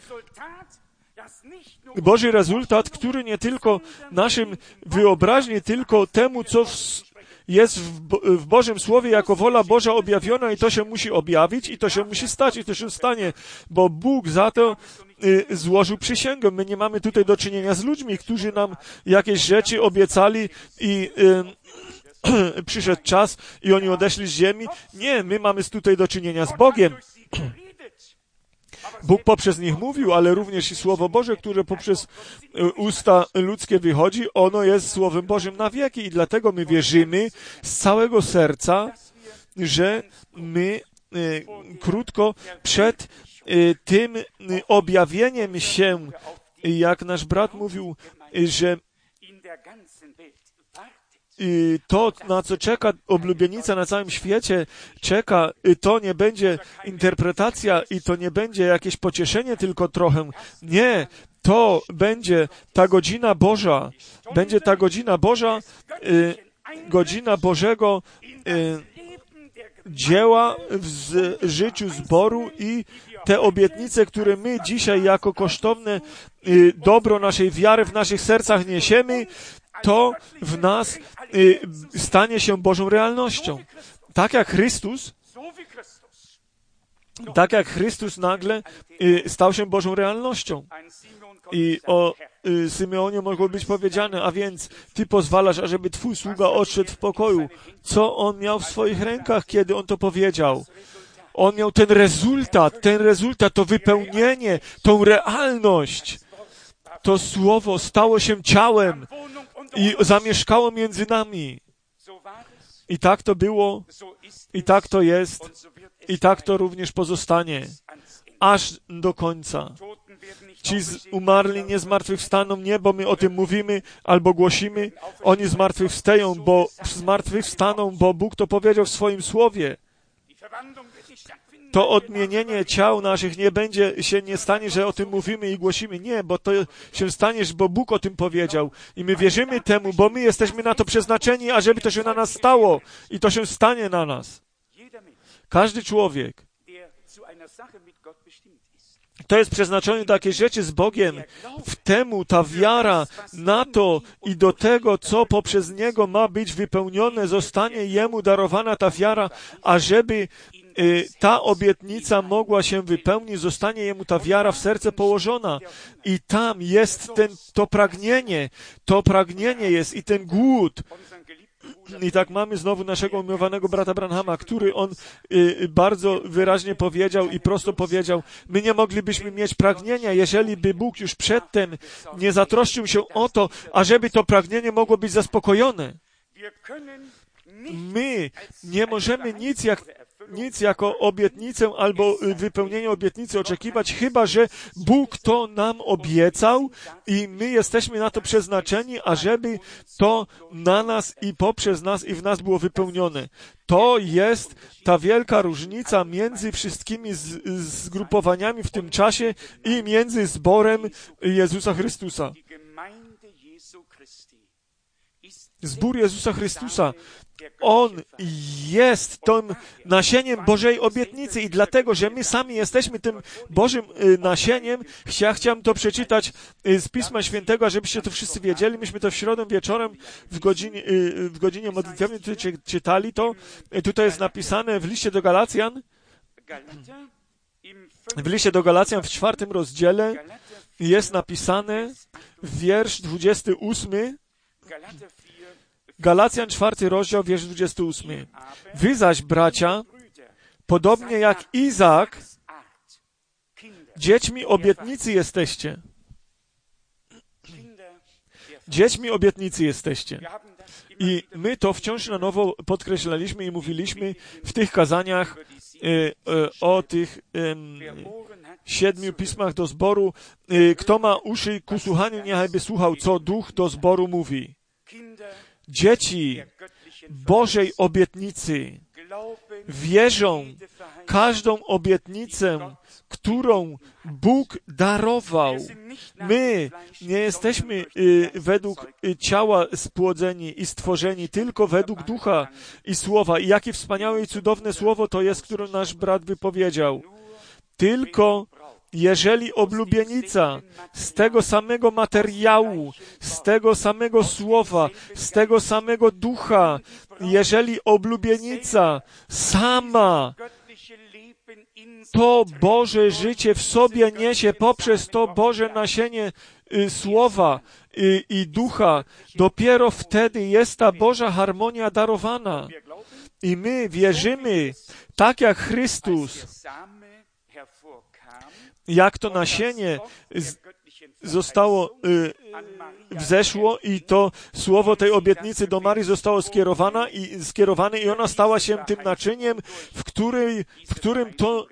Boży rezultat, który nie tylko naszym wyobraźni, tylko temu, co w, jest w, w Bożym Słowie jako wola Boża objawiona i to się musi objawić i to się musi stać i to się stanie, bo Bóg za to y, złożył przysięgę. My nie mamy tutaj do czynienia z ludźmi, którzy nam jakieś rzeczy obiecali i y, przyszedł czas i oni odeszli z ziemi. Nie, my mamy tutaj do czynienia z Bogiem. Bóg poprzez nich mówił, ale również i Słowo Boże, które poprzez usta ludzkie wychodzi, ono jest Słowem Bożym na wieki i dlatego my wierzymy z całego serca, że my y, krótko przed y, tym y, objawieniem się, jak nasz brat mówił, y, że I to, na co czeka oblubienica na całym świecie, czeka, to nie będzie interpretacja i to nie będzie jakieś pocieszenie tylko trochę. Nie, to będzie ta godzina Boża. Będzie ta godzina Boża, y, godzina Bożego y, dzieła w z, życiu zboru i te obietnice, które my dzisiaj jako kosztowne y, dobro naszej wiary w naszych sercach niesiemy, to w nas y, stanie się Bożą realnością. Tak jak Chrystus, tak jak Chrystus nagle y, stał się Bożą realnością. I o y, Symeonie mogło być powiedziane, a więc Ty pozwalasz, ażeby Twój sługa odszedł w pokoju. Co on miał w swoich rękach, kiedy on to powiedział? On miał ten rezultat, ten rezultat, to wypełnienie, tą realność. To Słowo stało się ciałem i zamieszkało między nami. I tak to było, i tak to jest, i tak to również pozostanie, aż do końca. Ci umarli nie zmartwychwstaną, nie, bo my o tym mówimy albo głosimy. Oni zmartwychwstają, bo zmartwychwstaną, bo Bóg to powiedział w swoim Słowie. To odmienienie ciał naszych nie będzie, się nie stanie, że o tym mówimy i głosimy. Nie, bo to się stanie, bo Bóg o tym powiedział. I my wierzymy temu, bo my jesteśmy na to przeznaczeni, ażeby to się na nas stało. I to się stanie na nas. Każdy człowiek, to jest przeznaczony do jakiejś rzeczy z Bogiem. W temu ta wiara na to i do tego, co poprzez Niego ma być wypełnione, zostanie Jemu darowana ta wiara, ażeby y, ta obietnica mogła się wypełnić, zostanie Jemu ta wiara w serce położona. I tam jest ten, to pragnienie, to pragnienie jest i ten głód. I tak mamy znowu naszego umiłowanego brata Branhama, który on y, bardzo wyraźnie powiedział i prosto powiedział, my nie moglibyśmy mieć pragnienia, jeżeli by Bóg już przedtem nie zatroszczył się o to, ażeby to pragnienie mogło być zaspokojone. My nie możemy nic jak nic jako obietnicę albo wypełnienie obietnicy oczekiwać, chyba że Bóg to nam obiecał i my jesteśmy na to przeznaczeni, ażeby to na nas i poprzez nas i w nas było wypełnione. To jest ta wielka różnica między wszystkimi z, zgrupowaniami w tym czasie i między zborem Jezusa Chrystusa. Zbór Jezusa Chrystusa, On jest tym nasieniem Bożej obietnicy i dlatego, że my sami jesteśmy tym Bożym nasieniem, ja chciałem to przeczytać z Pisma Świętego, żebyście to wszyscy wiedzieli. Myśmy to w środę wieczorem w godzinie, w godzinie modlitewnej tutaj czytali to. Tutaj jest napisane w liście do Galacjan, w liście do Galacjan w czwartym rozdziale jest napisane wiersz dwudziesty ósmy, Galacjan czwarty rozdział, wiersz dwudziesty ósmy. Wy zaś, bracia, podobnie jak Izaak, dziećmi obietnicy jesteście. Dziećmi obietnicy jesteście. I my to wciąż na nowo podkreślaliśmy i mówiliśmy w tych kazaniach e, e, o tych e, siedmiu pismach do zboru. E, kto ma uszy ku słuchaniu, niechaj by słuchał, co Duch do zboru mówi. Dzieci Bożej obietnicy wierzą każdą obietnicę, którą Bóg darował. My nie jesteśmy y, według y, ciała spłodzeni i stworzeni, tylko według Ducha i Słowa. I jakie wspaniałe i cudowne Słowo to jest, które nasz brat wypowiedział. Tylko jeżeli oblubienica z tego samego materiału, z tego samego słowa, z tego samego ducha, jeżeli oblubienica sama to Boże życie w sobie niesie poprzez to Boże nasienie y, słowa y, i ducha, dopiero wtedy jest ta Boża harmonia darowana. I my wierzymy, tak jak Chrystus, jak to nasienie z, zostało y, wzeszło i to słowo tej obietnicy do Marii zostało skierowane i, skierowane i ona stała się tym naczyniem, w, której, w którym to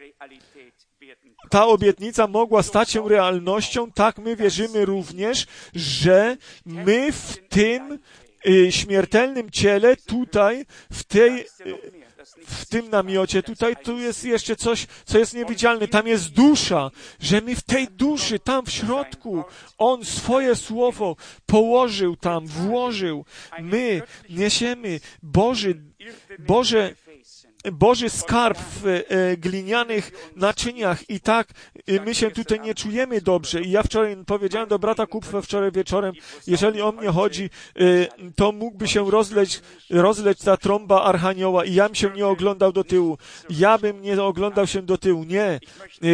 ta obietnica mogła stać się realnością. Tak my wierzymy również, że my w tym y, śmiertelnym ciele tutaj, w tej y, w tym namiocie, tutaj tu jest jeszcze coś, co jest niewidzialne. Tam jest dusza, że my w tej duszy, tam w środku, On swoje słowo położył tam, włożył. My niesiemy Boży, Boże, Boży skarb w e, glinianych naczyniach i tak e, my się tutaj nie czujemy dobrze. I ja wczoraj powiedziałem do brata Kupfa wczoraj wieczorem, jeżeli o mnie chodzi, e, to mógłby się rozleć, rozleć ta trąba Archanioła i ja bym się nie oglądał do tyłu. Ja bym nie oglądał się do tyłu. Nie. E,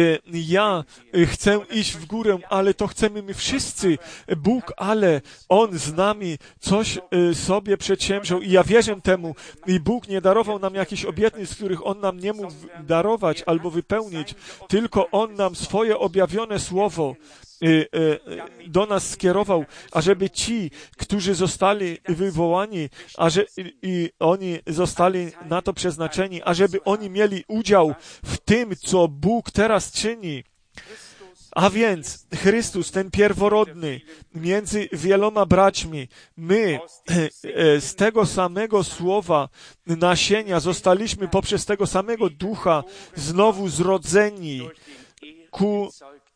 ja chcę iść w górę, ale to chcemy my wszyscy. Bóg, ale On z nami coś e, sobie przedsięwziął i ja wierzę temu. I Bóg nie darował nam jakichś obietnic, z których On nam nie mógł darować albo wypełnić, tylko On nam swoje objawione słowo y, y, do nas skierował, ażeby ci, którzy zostali wywołani, aże, i, i oni zostali na to przeznaczeni, ażeby oni mieli udział w tym, co Bóg teraz czyni. A więc Chrystus, ten pierworodny, między wieloma braćmi, my z tego samego słowa nasienia zostaliśmy poprzez tego samego ducha znowu zrodzeni, ku,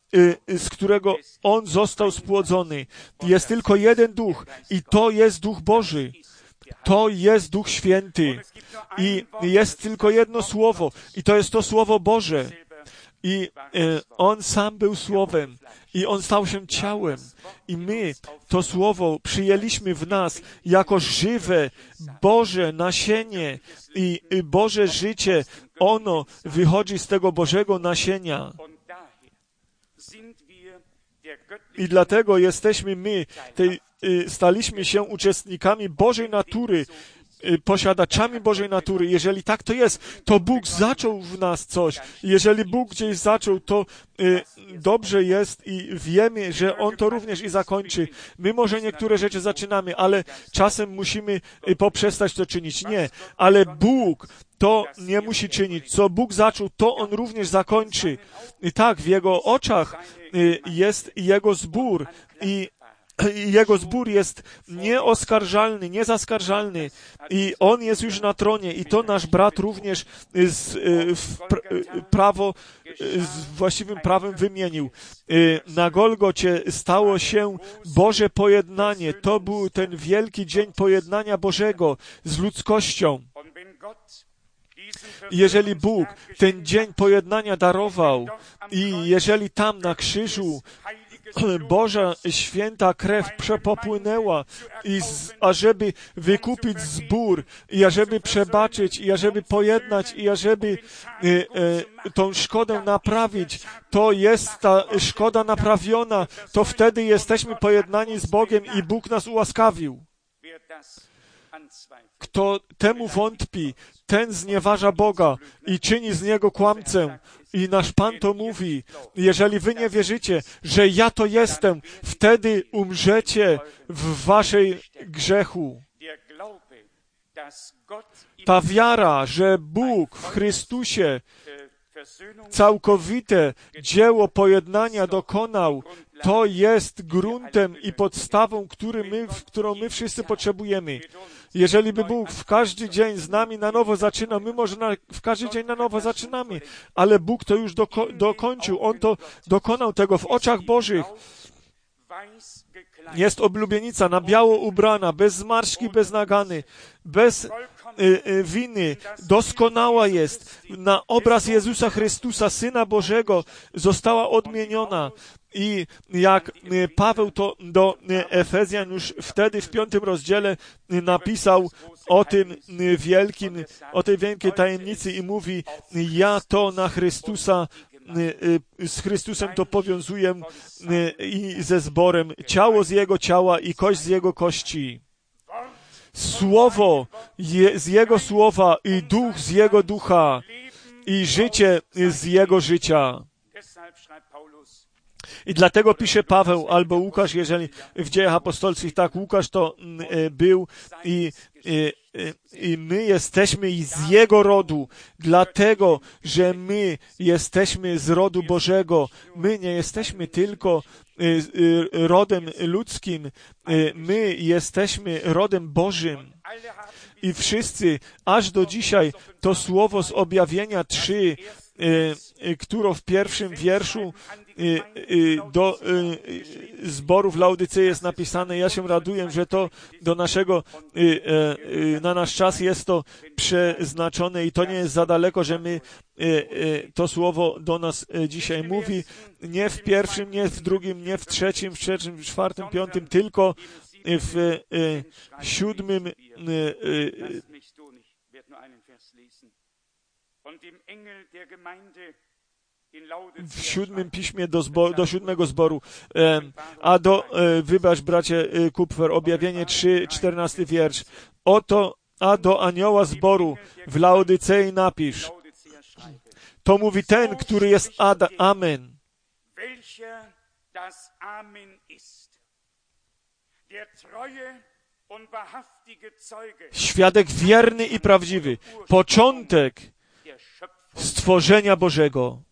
z którego On został spłodzony. Jest tylko jeden duch i to jest Duch Boży. To jest Duch Święty. I jest tylko jedno słowo i to jest to Słowo Boże. I e, On sam był Słowem i On stał się ciałem i my to Słowo przyjęliśmy w nas jako żywe Boże nasienie i, i Boże życie. Ono wychodzi z tego Bożego nasienia. I dlatego jesteśmy my, tej, y, staliśmy się uczestnikami Bożej natury, posiadaczami Bożej natury. Jeżeli tak to jest, to Bóg zaczął w nas coś. Jeżeli Bóg gdzieś zaczął, to y, dobrze jest i wiemy, że On to również i zakończy. My może niektóre rzeczy zaczynamy, ale czasem musimy y, poprzestać to czynić. Nie, ale Bóg to nie musi czynić. Co Bóg zaczął, to On również zakończy. I tak, w Jego oczach y, jest Jego zbór i Jego zbór jest nieoskarżalny, niezaskarżalny i On jest już na tronie i to nasz brat również z, w prawo, z właściwym prawem wymienił. Na Golgocie stało się Boże pojednanie. To był ten wielki dzień pojednania Bożego z ludzkością. Jeżeli Bóg ten dzień pojednania darował i jeżeli tam na krzyżu Boża święta krew przepopłynęła, i z, ażeby wykupić zbór, i ażeby przebaczyć, i ażeby pojednać, i ażeby e, e, tą szkodę naprawić, to jest ta szkoda naprawiona, to wtedy jesteśmy pojednani z Bogiem i Bóg nas ułaskawił. Kto temu wątpi, ten znieważa Boga i czyni z Niego kłamcę. I nasz Pan to mówi, jeżeli wy nie wierzycie, że ja to jestem, wtedy umrzecie w waszej grzechu. Ta wiara, że Bóg w Chrystusie całkowite dzieło pojednania dokonał, to jest gruntem i podstawą, który my, którą my wszyscy potrzebujemy. Jeżeli by Bóg w każdy dzień z nami na nowo zaczynał, my może na, w każdy dzień na nowo zaczynamy, ale Bóg to już doko, dokończył. On to dokonał tego w oczach Bożych. Jest oblubienica na biało ubrana, bez zmarszczki, bez nagany, bez y, y, winy, doskonała jest. Na obraz Jezusa Chrystusa, Syna Bożego, została odmieniona. I jak Paweł to do Efezjan już wtedy w piątym rozdziale napisał o tym wielkim, o tej wielkiej tajemnicy i mówi, ja to na Chrystusa, z Chrystusem to powiązuję i ze zborem, ciało z Jego ciała i kość z Jego kości. Słowo je, z Jego słowa i duch z Jego ducha i życie z Jego życia. I dlatego pisze Paweł albo Łukasz, jeżeli w Dziejach Apostolskich, tak, Łukasz to y, był i, y, y, i my jesteśmy z Jego rodu, dlatego, że my jesteśmy z rodu Bożego. My nie jesteśmy tylko y, y, rodem ludzkim, y, my jesteśmy rodem Bożym. I wszyscy, aż do dzisiaj, to słowo z Objawienia trzy, które w pierwszym wierszu do zboru w Laodycei jest napisane. Ja się raduję, że to do naszego, na nasz czas jest to przeznaczone i to nie jest za daleko, że my to słowo do nas dzisiaj mówi. Nie w pierwszym, nie w drugim, nie w trzecim, w trzecim, w czwartym, piątym, tylko w siódmym w siódmym piśmie do, zbo, do siódmego zboru. A do, wybacz bracie Kupfer, Objawienie trzy, czternasty wiersz. Oto, a do anioła zboru w Laodycei napisz. To mówi ten, który jest Ad, Amen. Świadek wierny i prawdziwy. Początek stworzenia Bożego.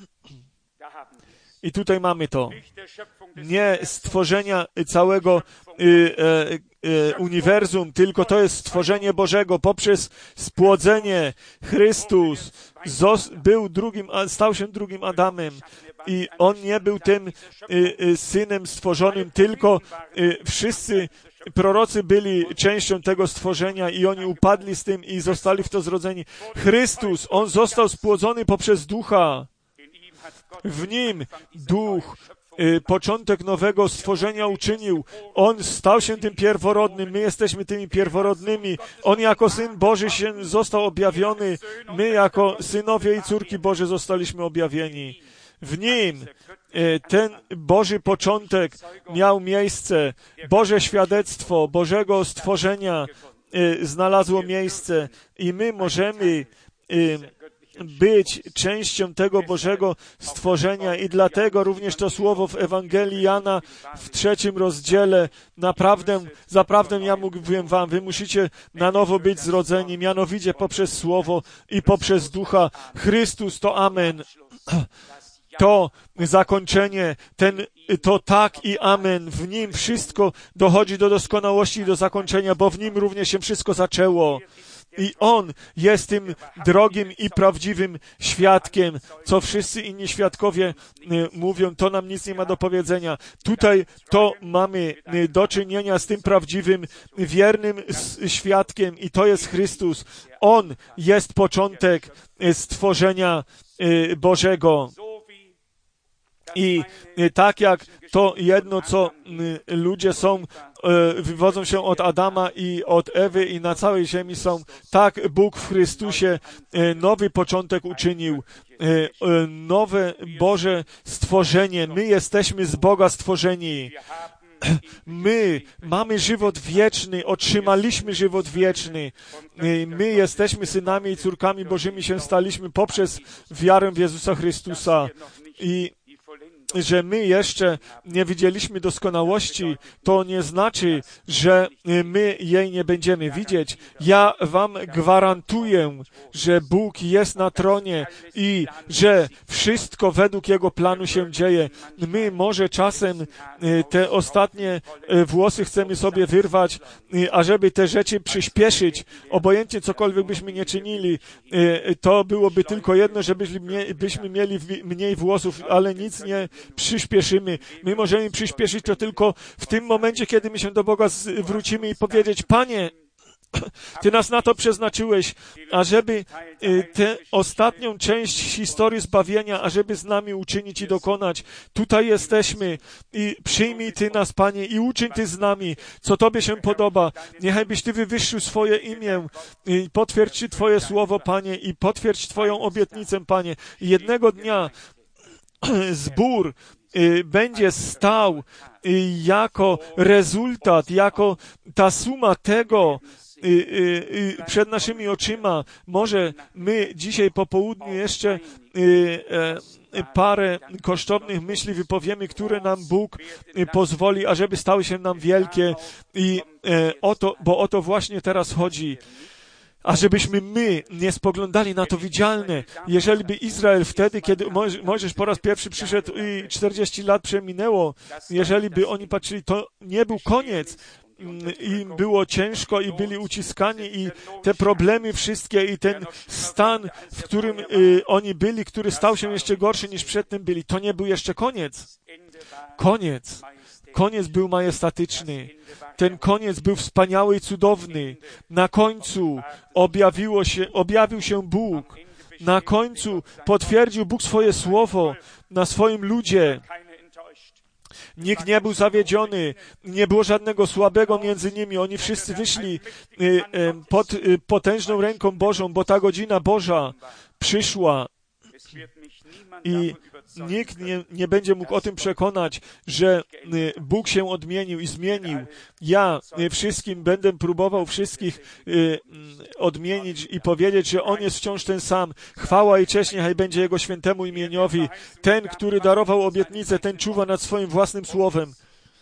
I tutaj mamy to. Nie stworzenia całego y, y, y, uniwersum, tylko to jest stworzenie Bożego poprzez spłodzenie. Chrystus zos, był drugim, stał się drugim Adamem i On nie był tym y, y, synem stworzonym, tylko y, wszyscy prorocy byli częścią tego stworzenia i oni upadli z tym i zostali w to zrodzeni. Chrystus, On został spłodzony poprzez Ducha. W Nim Duch y, początek nowego stworzenia uczynił. On stał się tym pierworodnym. My jesteśmy tymi pierworodnymi. On jako Syn Boży się został objawiony. My jako synowie i córki Boże zostaliśmy objawieni. W Nim y, ten Boży początek miał miejsce. Boże świadectwo Bożego stworzenia y, znalazło miejsce i my możemy y, być częścią tego Bożego stworzenia i dlatego również to słowo w Ewangelii Jana w trzecim rozdziale naprawdę, zaprawdę ja mówię wam, wy musicie na nowo być zrodzeni, mianowicie poprzez słowo i poprzez Ducha. Chrystus to Amen. to zakończenie, ten, to tak i amen, w nim wszystko dochodzi do doskonałości i do zakończenia, bo w nim również się wszystko zaczęło. I On jest tym drogim i prawdziwym świadkiem, co wszyscy inni świadkowie mówią, to nam nic nie ma do powiedzenia. Tutaj to mamy do czynienia z tym prawdziwym, wiernym świadkiem i to jest Chrystus. On jest początek stworzenia Bożego. I tak jak to jedno, co ludzie są, wywodzą się od Adama i od Ewy i na całej ziemi są, tak Bóg w Chrystusie nowy początek uczynił, nowe Boże stworzenie. My jesteśmy z Boga stworzeni. My mamy żywot wieczny, otrzymaliśmy żywot wieczny. My jesteśmy synami i córkami Bożymi się staliśmy poprzez wiarę w Jezusa Chrystusa. I że my jeszcze nie widzieliśmy doskonałości, to nie znaczy, że my jej nie będziemy widzieć. Ja wam gwarantuję, że Bóg jest na tronie i że wszystko według Jego planu się dzieje. My może czasem te ostatnie włosy chcemy sobie wyrwać, ażeby te rzeczy przyspieszyć. Obojętnie cokolwiek byśmy nie czynili, to byłoby tylko jedno, żebyśmy mieli mniej włosów, ale nic nie przyspieszymy. My możemy przyspieszyć to tylko w tym momencie, kiedy my się do Boga zwrócimy i powiedzieć: Panie, Ty nas na to przeznaczyłeś, ażeby tę ostatnią część historii zbawienia, ażeby z nami uczynić i dokonać. Tutaj jesteśmy i przyjmij Ty nas, Panie, i uczyń Ty z nami, co Tobie się podoba. Niechaj byś Ty wywyższył swoje imię i potwierdź Twoje słowo, Panie, i potwierdź Twoją obietnicę, Panie. I jednego dnia zbór będzie stał jako rezultat, jako ta suma tego przed naszymi oczyma. Może my dzisiaj po południu jeszcze parę kosztownych myśli wypowiemy, które nam Bóg pozwoli, ażeby stały się nam wielkie. I o to, bo o to właśnie teraz chodzi. A żebyśmy my nie spoglądali na to widzialne. Jeżeli by Izrael wtedy, kiedy Mojżesz po raz pierwszy przyszedł i czterdzieści lat przeminęło, jeżeli by oni patrzyli, to nie był koniec. Im było ciężko i byli uciskani i te problemy wszystkie i ten stan, w którym y, oni byli, który stał się jeszcze gorszy niż przedtem byli, to nie był jeszcze koniec. Koniec. Koniec był majestatyczny. Ten koniec był wspaniały i cudowny. Na końcu objawiło się, objawił się Bóg. Na końcu potwierdził Bóg swoje słowo na swoim ludzie. Nikt nie był zawiedziony, nie było żadnego słabego między nimi. Oni wszyscy wyszli pod potężną ręką Bożą, bo ta godzina Boża przyszła. I nikt nie, nie będzie mógł o tym przekonać, że Bóg się odmienił i zmienił. Ja wszystkim będę próbował wszystkich odmienić i powiedzieć, że On jest wciąż ten sam. Chwała i cześć niechaj będzie Jego świętemu imieniowi. Ten, który darował obietnicę, ten czuwa nad swoim własnym słowem,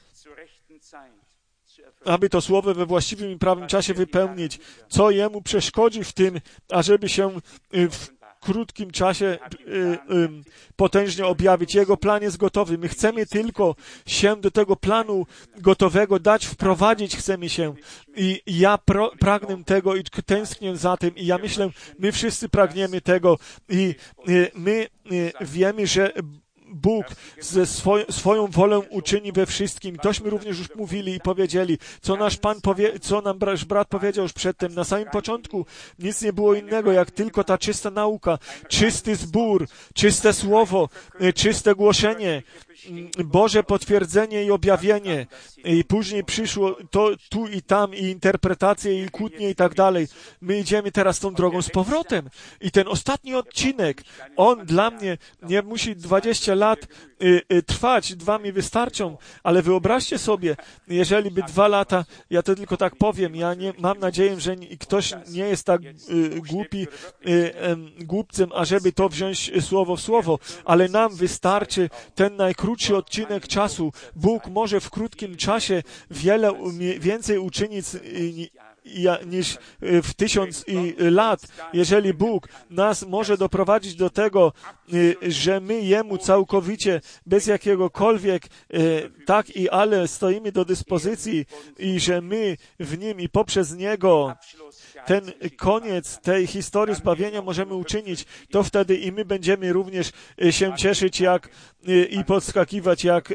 aby to słowo we właściwym i prawym czasie wypełnić. Co Jemu przeszkodzi w tym, ażeby się w krótkim czasie y, y, potężnie objawić. Jego plan jest gotowy. My chcemy tylko się do tego planu gotowego dać, wprowadzić chcemy się. I ja pro, pragnę tego i tęsknię za tym. I ja myślę, my wszyscy pragniemy tego. I y, my y, wiemy, że Bóg ze swoj, swoją wolę uczyni we wszystkim. Tośmy również już mówili i powiedzieli, co nasz Pan powie, co nam nasz brat powiedział już przedtem. Na samym początku nic nie było innego, jak tylko ta czysta nauka, czysty zbór, czyste słowo, czyste głoszenie, Boże potwierdzenie i objawienie. I później przyszło to tu i tam i interpretacje i kłótnie i tak dalej. My idziemy teraz tą drogą z powrotem. I ten ostatni odcinek, on dla mnie nie musi dwadzieścia lat y, y, trwać, dwa mi wystarczą, ale wyobraźcie sobie, jeżeli by dwa lata, ja to tylko tak powiem, ja nie, mam nadzieję, że ktoś nie jest tak y, głupi, y, y, głupcem, ażeby to wziąć słowo w słowo, ale nam wystarczy ten najkrótszy odcinek czasu. Bóg może w krótkim czasie wiele więcej uczynić niż w tysiąc lat. Jeżeli Bóg nas może doprowadzić do tego, że my Jemu całkowicie, bez jakiegokolwiek tak i ale stoimy do dyspozycji i że my w Nim i poprzez Niego ten koniec tej historii zbawienia możemy uczynić, to wtedy i my będziemy również się cieszyć jak i podskakiwać jak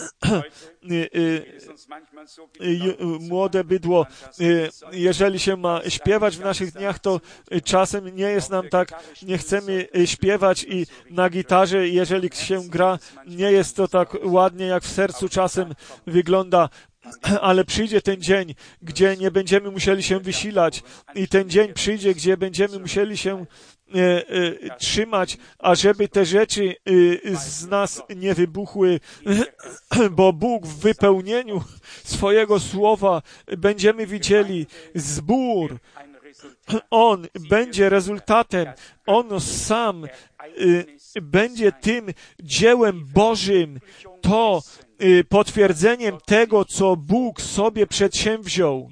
młode bydło. Jeżeli się ma śpiewać w naszych dniach, to czasem nie jest nam tak, nie chcemy śpiewać i na gitarze, jeżeli się gra, nie jest to tak ładnie, jak w sercu czasem wygląda. Ale przyjdzie ten dzień, gdzie nie będziemy musieli się wysilać i ten dzień przyjdzie, gdzie będziemy musieli się e, e, trzymać, ażeby te rzeczy e, z nas nie wybuchły, bo Bóg w wypełnieniu swojego słowa będziemy widzieli zbór. On będzie rezultatem, On sam e, będzie tym dziełem Bożym, to potwierdzeniem tego, co Bóg sobie przedsięwziął.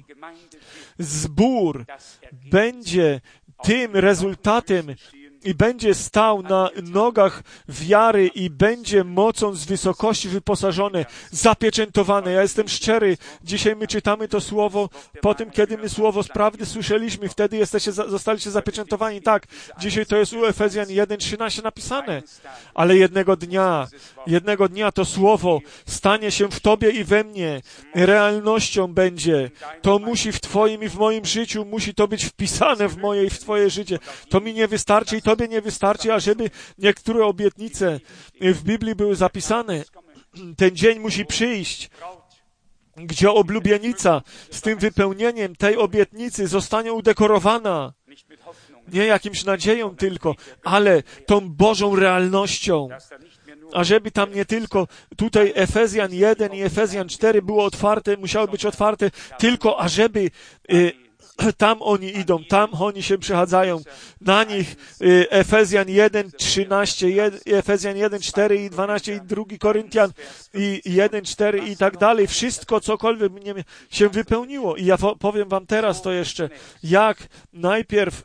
Zbór będzie tym rezultatem i będzie stał na nogach wiary i będzie mocą z wysokości wyposażone, zapieczętowane. Ja jestem szczery. Dzisiaj my czytamy to słowo po tym, kiedy my słowo z prawdy słyszeliśmy. Wtedy jesteście, zostaliście zapieczętowani. Tak, dzisiaj to jest u Efezjan jeden trzynaście napisane. Ale jednego dnia, jednego dnia to słowo stanie się w tobie i we mnie. Realnością będzie. To musi w twoim i w moim życiu, musi to być wpisane w moje i w twoje życie. To mi nie wystarczy i tobie nie wystarczy, ażeby niektóre obietnice w Biblii były zapisane. Ten dzień musi przyjść, gdzie oblubienica z tym wypełnieniem tej obietnicy zostanie udekorowana. Nie jakimś nadzieją tylko, ale tą Bożą realnością. Ażeby tam nie tylko tutaj Efezjan jeden i Efezjan cztery było otwarte, musiały być otwarte, tylko ażeby y, tam oni idą, tam oni się przechadzają. Na nich y, Efezjan jeden trzynaście, Efezjan jeden cztery i dwanaście i drugi Koryntian i jeden cztery i tak dalej. Wszystko, cokolwiek nie się wypełniło. I ja powiem wam teraz to jeszcze, jak najpierw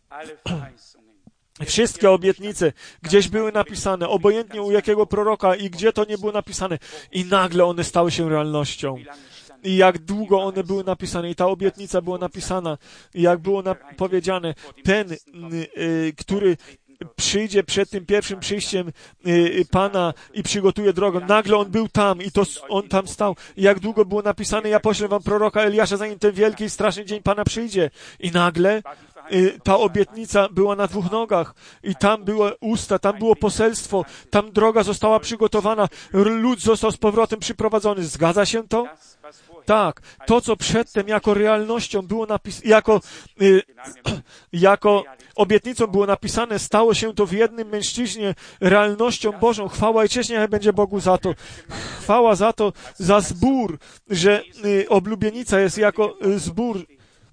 wszystkie obietnice gdzieś były napisane, obojętnie u jakiego proroka i gdzie to nie było napisane. I nagle one stały się realnością. I jak długo one były napisane, i ta obietnica była napisana, i jak było na- powiedziane, ten, y, y, który przyjdzie przed tym pierwszym przyjściem y, Pana i przygotuje drogę. Nagle on był tam i to on tam stał. I jak długo było napisane, ja poślę wam proroka Eliasza, zanim ten wielki i straszny dzień Pana przyjdzie. I nagle y, ta obietnica była na dwóch nogach i tam były usta, tam było poselstwo, tam droga została przygotowana, lud został z powrotem przyprowadzony. Zgadza się to? Tak, to, co przedtem jako realnością było napisane, jako, y, jako obietnicą było napisane, stało się to w jednym mężczyźnie realnością Bożą. Chwała i cześć niech będzie Bogu za to. Chwała za to, za zbór, że y, oblubienica jest jako y, zbór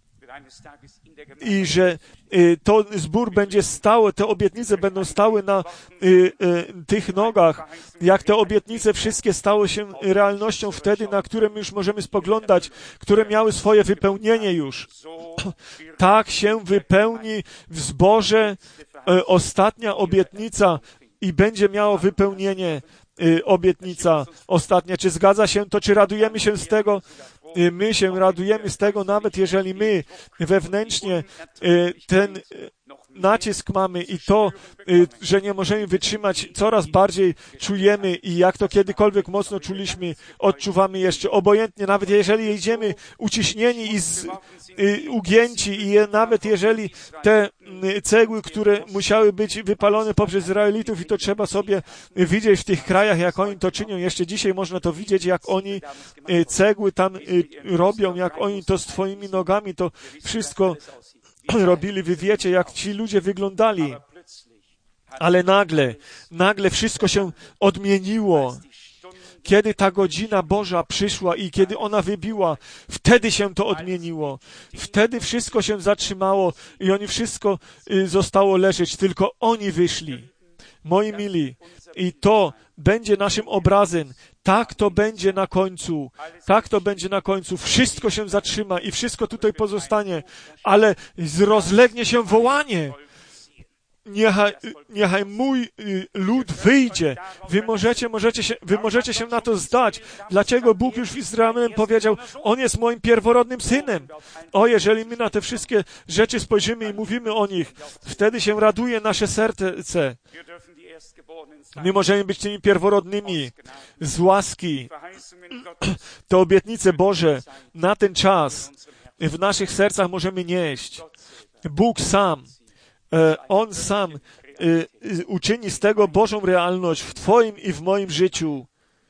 i że y, to zbór będzie stały, te obietnice będą stały na y, y, tych nogach, jak te obietnice wszystkie stały się realnością wtedy, na które my już możemy spoglądać, które miały swoje wypełnienie już. Tak się wypełni w zborze y, ostatnia obietnica i będzie miało wypełnienie y, obietnica ostatnia. Czy zgadza się to? Czy radujemy się z tego? My się radujemy z tego, nawet jeżeli my wewnętrznie ten nacisk mamy i to, że nie możemy wytrzymać, coraz bardziej czujemy i jak to kiedykolwiek mocno czuliśmy, odczuwamy jeszcze obojętnie, nawet jeżeli jedziemy uciśnieni i z, y, ugięci i je, nawet jeżeli te y, cegły, które musiały być wypalone poprzez Izraelitów i to trzeba sobie widzieć w tych krajach, jak oni to czynią. Jeszcze dzisiaj można to widzieć, jak oni y, cegły tam y, robią, jak oni to swoimi nogami to wszystko robili. Wy wiecie, jak ci ludzie wyglądali. Ale nagle, nagle wszystko się odmieniło. Kiedy ta godzina Boża przyszła i kiedy ona wybiła, wtedy się to odmieniło. Wtedy wszystko się zatrzymało i oni wszystko y, zostało leżeć, tylko oni wyszli. Moi mili, i to będzie naszym obrazem. Tak to będzie na końcu. Tak to będzie na końcu. Wszystko się zatrzyma i wszystko tutaj pozostanie, ale rozlegnie się wołanie. Niechaj, niechaj mój lud wyjdzie. Wy możecie, możecie się, wy możecie się na to zdać. Dlaczego Bóg już w Izraelem powiedział, On jest moim pierworodnym synem. O, jeżeli my na te wszystkie rzeczy spojrzymy i mówimy o nich, wtedy się raduje nasze serce. My możemy być tymi pierworodnymi z łaski. Te obietnice Boże na ten czas w naszych sercach możemy nieść. Bóg sam, On sam uczyni z tego Bożą realność w Twoim i w moim życiu.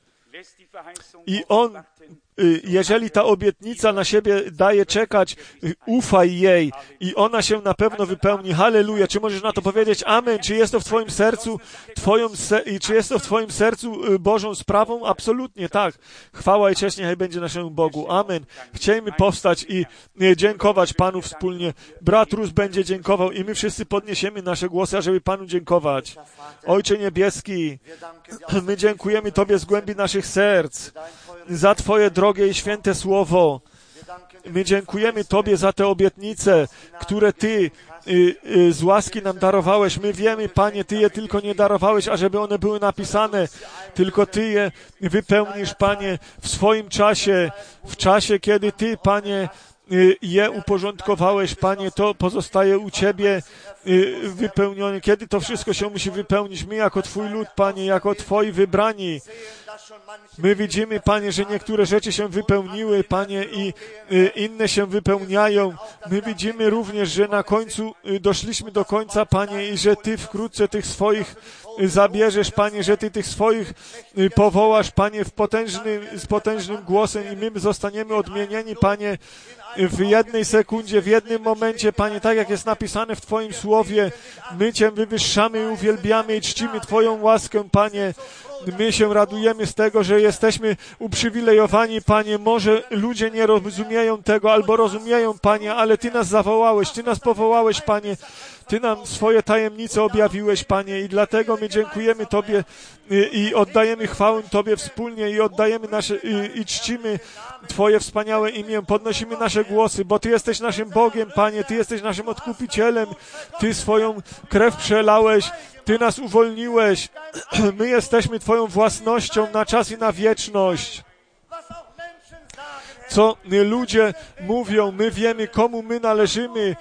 I On, jeżeli ta obietnica na siebie daje czekać, ufaj jej i ona się na pewno wypełni. Halleluja. Czy możesz na to powiedzieć amen? Czy jest to w Twoim sercu, twoją se- czy jest to w Twoim sercu Bożą sprawą? Absolutnie tak. Chwała i cześć niechaj będzie naszemu Bogu. Amen. Chcielibyśmy powstać i dziękować Panu wspólnie. Brat Rus będzie dziękował i my wszyscy podniesiemy nasze głosy, ażeby Panu dziękować. Ojcze Niebieski, my dziękujemy Tobie z głębi naszych serc za Twoje drogie i święte słowo. My dziękujemy Tobie za te obietnice, które Ty y, y, z łaski nam darowałeś. My wiemy, Panie, Ty je tylko nie darowałeś, ażeby one były napisane, tylko Ty je wypełnisz, Panie, w swoim czasie, w czasie, kiedy Ty, Panie, y, je uporządkowałeś, Panie, to pozostaje u Ciebie y, wypełnione. Kiedy to wszystko się musi wypełnić, my jako Twój lud, Panie, jako Twoi wybrani, my widzimy, Panie, że niektóre rzeczy się wypełniły, Panie, i y, inne się wypełniają. My widzimy również, że na końcu y, doszliśmy do końca, Panie, i że Ty wkrótce tych swoich y, zabierzesz, Panie, że Ty tych swoich y, powołasz, Panie, w potężnym, z potężnym głosem i my zostaniemy odmienieni, Panie, w jednej sekundzie, w jednym momencie, Panie, tak jak jest napisane w Twoim słowie, my Cię wywyższamy i uwielbiamy i czcimy Twoją łaskę, Panie. My się radujemy z tego, że jesteśmy uprzywilejowani, Panie. Może ludzie nie rozumieją tego, albo rozumieją, Panie, ale Ty nas zawołałeś, Ty nas powołałeś, Panie. Ty nam swoje tajemnice objawiłeś, Panie, i dlatego my dziękujemy Tobie i, i oddajemy chwałę Tobie wspólnie i oddajemy nasze, i, i czcimy Twoje wspaniałe imię, podnosimy nasze głosy, bo Ty jesteś naszym Bogiem, Panie, Ty jesteś naszym Odkupicielem, Ty swoją krew przelałeś, Ty nas uwolniłeś, my jesteśmy Twoją własnością na czas i na wieczność. Co ludzie mówią, my wiemy, komu my należymy.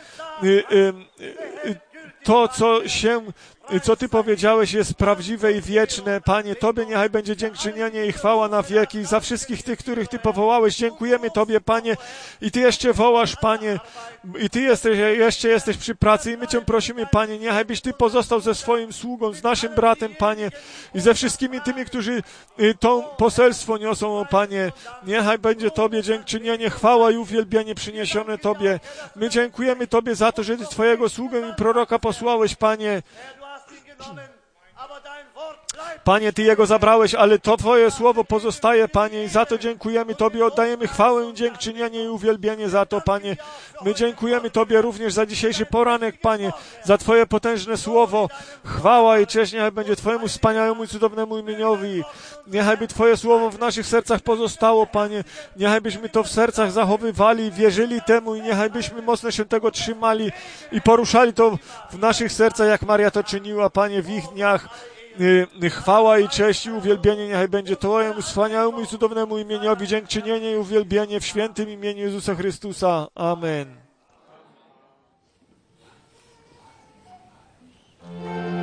To, co się, co Ty powiedziałeś, jest prawdziwe i wieczne. Panie, Tobie niechaj będzie dziękczynienie i chwała na wieki. Za wszystkich tych, których Ty powołałeś, dziękujemy Tobie, Panie. I Ty jeszcze wołasz, Panie. I Ty jesteś, jeszcze jesteś przy pracy i my Cię prosimy, Panie, niechaj byś Ty pozostał ze swoim sługą, z naszym bratem, Panie, i ze wszystkimi tymi, którzy to poselstwo niosą, o Panie. Niechaj będzie Tobie dziękczynienie, chwała i uwielbienie przyniesione Tobie. My dziękujemy Tobie za to, że Ty Twojego sługę i proroka posłałeś, Panie. Panie, Ty Jego zabrałeś, ale to Twoje słowo pozostaje, Panie, i za to dziękujemy Tobie, oddajemy chwałę, dziękczynienie i uwielbienie za to, Panie. My dziękujemy Tobie również za dzisiejszy poranek, Panie, za Twoje potężne słowo. Chwała i cześć niechaj będzie Twojemu wspaniałemu i cudownemu imieniowi. Niechaj by Twoje słowo w naszych sercach pozostało, Panie. Niechaj byśmy to w sercach zachowywali, wierzyli temu i niechaj byśmy mocno się tego trzymali i poruszali to w naszych sercach, jak Maria to czyniła, Panie, w ich dniach. Chwała i cześć i uwielbienie niechaj będzie Twojemu wspaniałemu i cudownemu imieniowi, dziękczynienie i uwielbienie w świętym imieniu Jezusa Chrystusa. Amen.